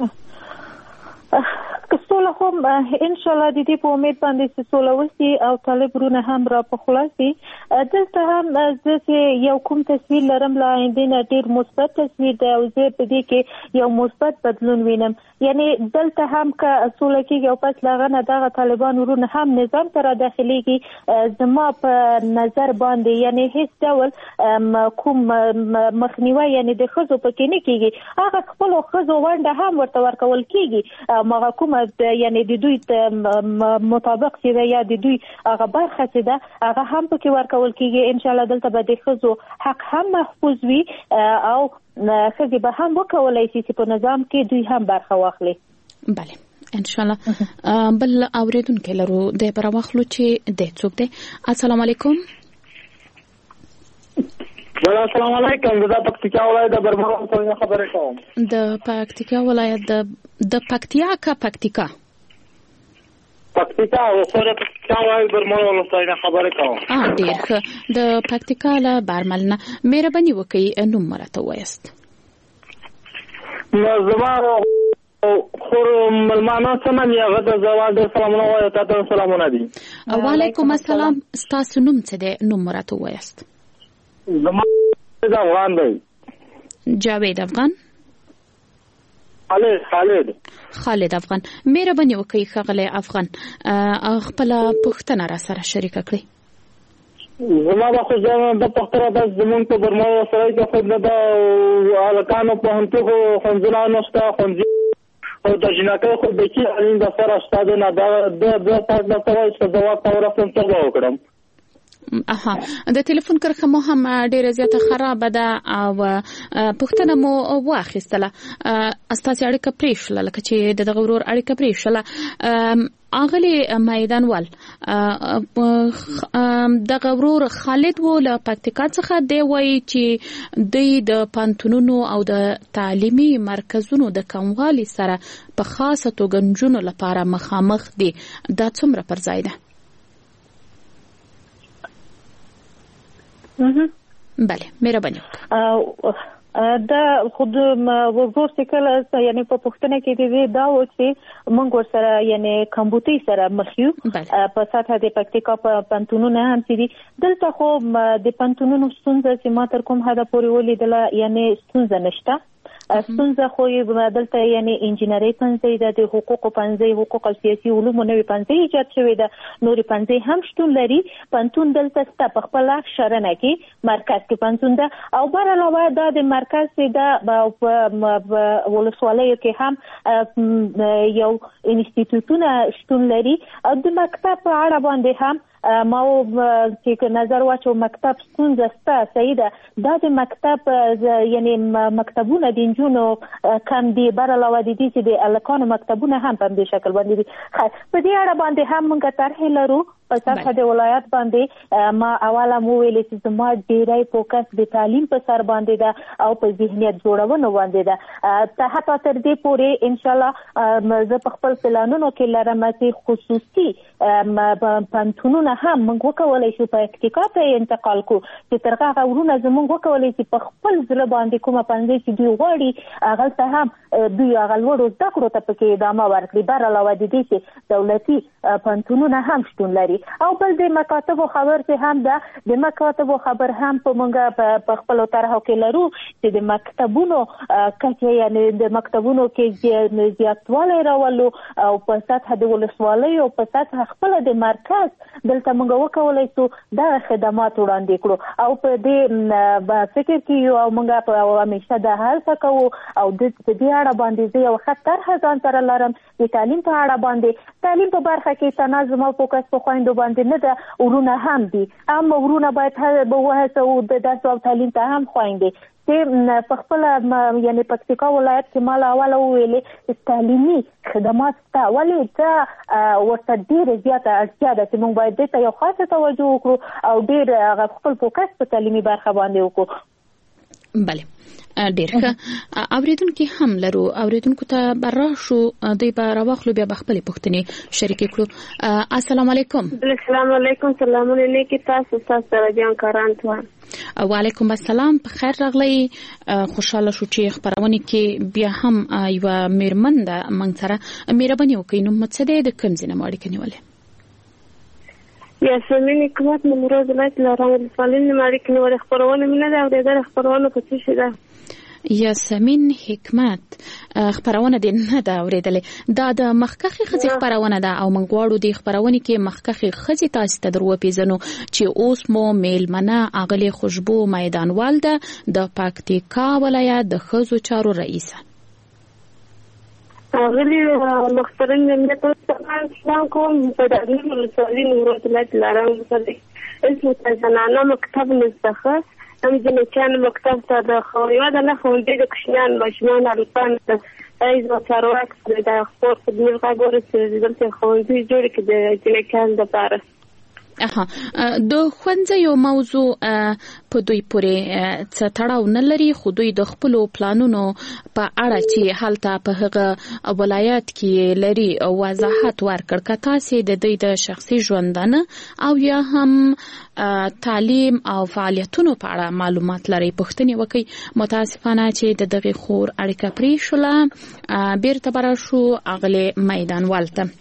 که سوله هم ان شاء الله د دې په امید باندې چې سوله وشي او طالب رونه هم را په خلاصي دلته هم زه یو کوم تصویر لرم لا آینده نه ډیر مثبت تصویر دی او زه په دې کې یو مثبت بدلون وینم یعنی دلته هم که سوله کېږي او پس له هغه نه دغه طالبان ورونه هم نظام ته را داخليږي زما په نظر باندې یعنی هیڅ ډول کوم مخنیوي یعنی د ښځو پکې نه کېږي هغه خپل ښځو ونډه هم ورته ورکول کېږي مغه کوم یعنی د دوی مطابق چې یا د دوی هغه برخه چې ده هغه هم پکې ورکول کېږي ان شاء الله دلته به د ښځو حق هم محفوظ وي او ښځې به هم وکولای شي چې په نظام کې دوی هم برخه واخلي. بله ان شاء الله بل اوریدونکو لرو د پرواخلو چې د څوک دی. السلام علیکم. السلام علیکم. د پکتیکا ولایت د برمرو څخه خبرې کوم. د پکتیکا ولایت د د پکتیا کا پکتیکا پکتیکا او سره پکتیکا ولایت برمرو څخه خبرې کوم. اه ډیر ښه. د پکتیکا له برملنه مهرباني وکړئ نوم مرته وایست. زما خور ملمانه سمن یا غد زوال د سلامونه وایي تاسو سلامونه دي. وعلیکم السلام. تاسو نوم څه دی نوم مرته وایست. زما د افغان دی. جاوید افغان. خالد خالد خالد افغان. مهرباني وکړئ خغله افغان خپل پوښتنه را سره شریک کړئ. زما د خو ځان د پختره د زمون په برمو سره کې خو نه د الکانو په همته خونځلا نشته خونځي او د جنکه خو د کی علم د سره استاد نه د د د پات د سره چې ځواب تورسم څه وکړم. اها د ټلیفون کرخه مو هم ډیره زیاته خراب ده او پښتنه مو واخیستله استاسي اړیکه پریښله لکه چې د غورور اړیکه پریښله اغلی میدانوال د غورور خالد ول پکتیکا څخه دی وای چې د پانتونونو او د تعلیمي مرکزونو د کموالي سره په خاصه توګه جنونو لپاره مخامخ دي دا څومره پر ځای ده. بله مهرباني دا خود وګور چې کله یعنی په پښتنه کې دی دا و چې موږ ورسره یعنی کمبوتي سره مخیو په ساته د پکتیکا په پانتونونو هم چې دلته خو د پانتونونو ستونزه چې ما تر کوم حدا پورې ولیدله یعنی ستونزه نشته. ستونزه خو یې دلته یعنی انجینری پنځه د حقوق پنځه حقوق او سیاسي علوم نوې پنځه ایجاد شوې ده نورې پنځه هم شتون لري. پنتون دلته ست په خپل شرنه کې مرکز کې پنتون ده او بر علاوه دا د مرکز د ولسوالیو کې هم یو انسټیټیوټونه شتون لري او د مکتب په اړه باندې هم ما چې نظر واچو مکتب ستونزه ستا سیده دا د مکتب یعنی مکتبونه د انجونو کم دي بر علاوه د دې چې د الکانو مکتبونه هم په دې شکل باندې دي. په دې اړه باندې هم موږ طرح لرو په سطح د ولایت باندې ما اوله مو ویل چې زما ډیری فوکس د تعلیم په سر باندې ده او په ذهنیت جوړونې باندې ده. ته حتی تر دې پورې ان شاء الله زه په خپل پلانونو کې لرم چې خصوصي پوهنتونونه هم موږ وکولای شو په اتکا ته انتقال کو چې تر هغه ورونه زموږ وکولای چې په خپل ځل باندې کومه پنځه چې دوی غواړي هغه ته هم دوی هغه وړو زده کړو ته پکې ادامه ورکړي. بر علاوه د دې چې دولتي پوهنتونونه هم شتون لري او بل د مکاتبو خبر چې هم ده د مکاتبو خبر هم په موږ په خپل طرحو کې لرو چې د مکتبونو کچه یعنی د مکتبونو کې زیاتوالی راولو او په سطح د ولسوالۍ او په سطح خپل د مرکز دلته موږ وکولای شو دا خدمات وړاندې کړو او په دې فکر کې یو موږ په همیشه د هڅه کوو او د دې اړه باندې زه یو خطر هزان تر لرم د تعلیم په اړه باندې تعلیم په برخه کې تنظیم او فوکس په خويندو باندې نه ده ورونه هم دي اما ورونه باید به وهڅو د درس او تعلیم ته هم خويندې چې په خپل یعنی پکتیکا ولایت کې مال اوله ویلې تعلیمي خدمات ته ولې ته ورته ډېر زیاته اړتیا ده چې موږ باید دې ته یو خاصه توجه وکړو او ډېر خپل فوکس په تعلیمي برخه باندې وکړو. بله ډیر ښه اوریدونکو هم لرو اوریدونکو ته براشو دوی به راوخلو بیا خپل پوښتنې شریک کړو. السلام علیکم. السلام علیکم. سلامونه نیکی تاسو تاسو راجان کاران ته. وعلیکم السلام. په خیر راغلی. خوشاله شو چې خبرونه کې بیا هم یو میرمن ده موږ سره مهرباني وکړئ نو مڅ د کوم ځای نه ماړی کنيواله. یاسمین حکمت نمرود لایت لارام الفالین ماړی کنيواله خبرونه مینه ده او د خبرونه په څه شي ده. یاسمین حکمت خبرونه دې نه دا اوریدلې دا د مخکخي خزي خبرونه ده او موږ غواړو د خبرونه کې مخکخي خزي تاسو ته درو پیژنو چې اوس مو میلمنه اغلی خوشبو میدانوال ده د پکتیکا ولایت د خزو چارو رئیسه. اغلی محترم ملت سلام کوم په دغه مسؤلین ورته لارم سره اسمه زنانه مکتب مستخص هم جنچان مکتب ته د خوریو د نه خوندې د کشنان ماشومان الفان ته ایز و چارواک د خپل خدمت غوړي چې دلته خوندې جوړ کړي د جنچان د پاره. اها د خوندې یو موضوع په دوی پورې څه تړاو نه لري خو دوی د خپل پلانونو په اړه چې حالت په هغه ولایت کې لري وضاحت ورکړ کته سي د دوی د شخصي ژوندانه او یا هم تعلیم او فعالیتونو په اړه معلومات لري. پښتني وکي متاسفانه چې د دغه خور اړیکه پرې شوله بیرته برا شو اغلی میدان والته.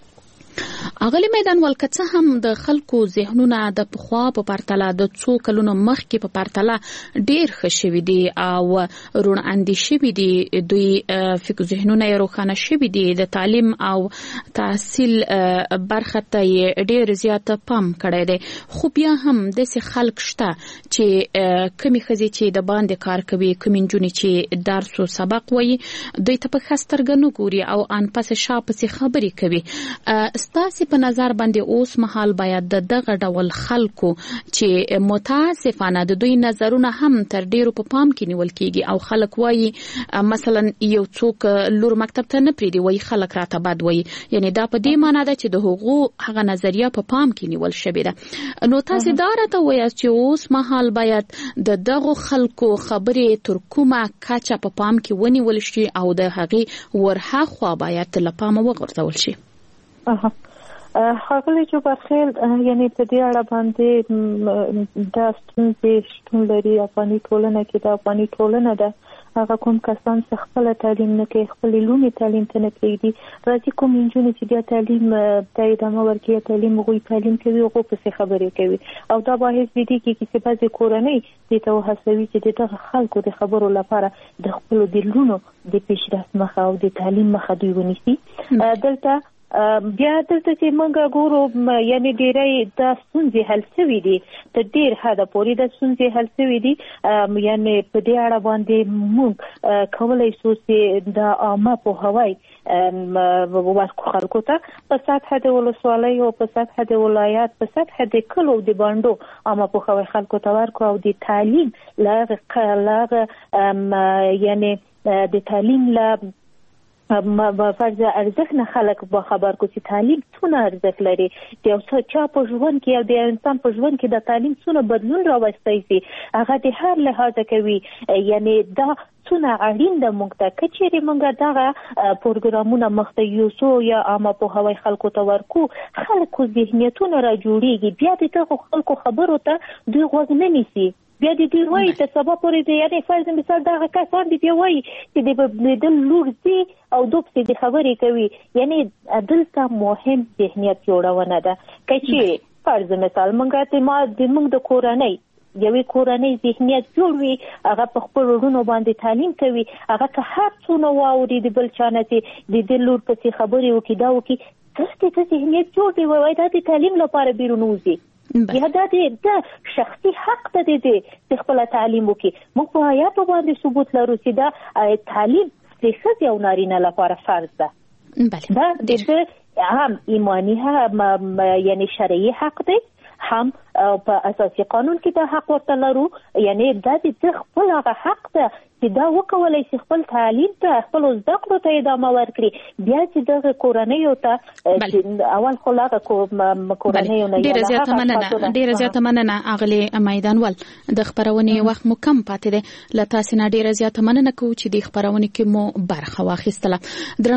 اغلی میدان ولکڅه هم د خلکو ذهنونه د پخوا په پرتله د څو کلونو مخکې په پرتله ډیر خشوي دي او رون اندیشي دي دوی فکر ذهنونه روښانه شوي دي د تعلیم او تحصیل برخه ته ډیر زیات پام کړی دی خو بیا هم د سي خلک شته چې کمی خزي چې د باندې کار کوي کوم جونی چې درس او سبق وایي دوی ته په خسترګنو ګوري او ان پس شاپسي خبرې کوي. ستاسو په نظر باندې اوس مهال باید د دغه ډول خلکو چې متاسفانه د دوی نظرونه هم تر ډیرو په پام کې نیول کیږي او خلک وایي مثلا یو څوک لور مکتب ته نه پریدي وایي خلک راته بد وایي یعنی دا په دې معنی ده چې د حقوق هغه نظریه په پام کې نیول شوی ده. نو تاسو دا راته وایي چې اوس مهال باید د دغه خلکو خبرې تر کومه کچه په پام کې ونیول شي او د هغه ورها خو باید له پامه وغورځول شي. اها خاغلی جو برخیل یعنی په دې اړه باندې د ستونزې شتون لري. افغاني ټولنه کې د افغاني ټولنه ده هغه کوم کسان چې خپل تعلیم نه کوي خپل لومي تعلیم ته نه کوي راځي کوم انجونې چې د تعلیم ته ادامه ورکوي تعلیم غوي تعلیم کوي او په څه خبرې کوي او دا به هیڅ دي کې چې بعضي کورنۍ د ته هڅوي چې د خلکو د خبرو لپاره د خپل د لونو د پیشرفت مخه او د تعلیم مخه دی ونیسي. دلته بیا دلته چې موږ ګورو یعنی ډیری د ستونزې حل شوي دي تر ډیر حده پورې د ستونزې حل شوي دي یعنی په دې اړه باندې موږ کولی شو چې د عامه پوهاوی ورکړو خلکو ته په سطح د ولسوالۍ او په سطح د ولایت په سطح د کلو د بانډو عامه پوهاوی خلکو ته ورکړو او د تعلیم لاغه لاغه یعنی د تعلیم لا فرض ارزښت نه خلک به خبر کو چې تعلیم څونه ارزښت لري یو څه چا په ژوند کې او د انسان په ژوند کې د تعلیم څونه بدلون راوستي سي هغه د هر لحاظ کوي یعنی دا څونه اړین د موږ ته کچېرې موږ دغه پروګرامونه مخته یوسو یا عامه پوهاوی خلکو ته ورکو خلکو ذهنیتونه را جوړیږي بیا د دغه خلکو خبرو ته دوی غوږ نه نیسي بیا د دې وایي ته سبا پورې دی یعنی فرض مثال دغه کسان دي دی وایي چې د دل لور دي او دوی د خبرې کوي یعنی دلته مهم ذهنیت جوړونه ده کچې فرض مثال موږ ته ما د موږ د کورنۍ یوې کورنۍ ذهنیت جوړ وي هغه په خپل وروڼو باندې تعلیم کوي هغه که هر څونه واوري د بل چا نه چې د دل لور پسې خبرې وکړي دا وکړي څه ذهنیت جوړ دی وایي دا د تعلیم لپاره بیرون وځي یا دا د شخصي حق ته دی چې خپل تعلیم وکړي موږ په حیا په باندې ثبوت لرو چې دا تعلیم د ښځې او نارینه لپاره فرض ده دا د هم ایمانی هم یعنی شرعي حق دی هم په اساسي قانون کې دا حق ورته لرو یعنی دا د خپل هغه حق ده چې دا وکولای شي خپل تعلیم ته خپل زده کړو ته ادامه ورکړي بیا چې دغه کورنۍ ته اول خو هغه کورنۍ نه ډیره زیاته مننه ډیره زیاته مننه اغلی میدانوال د خبرونې وخت مو کم پاتې دی له تاسو نه ډیره زیاته مننه کوم چې د خبرونې کې مو برخه واخیستله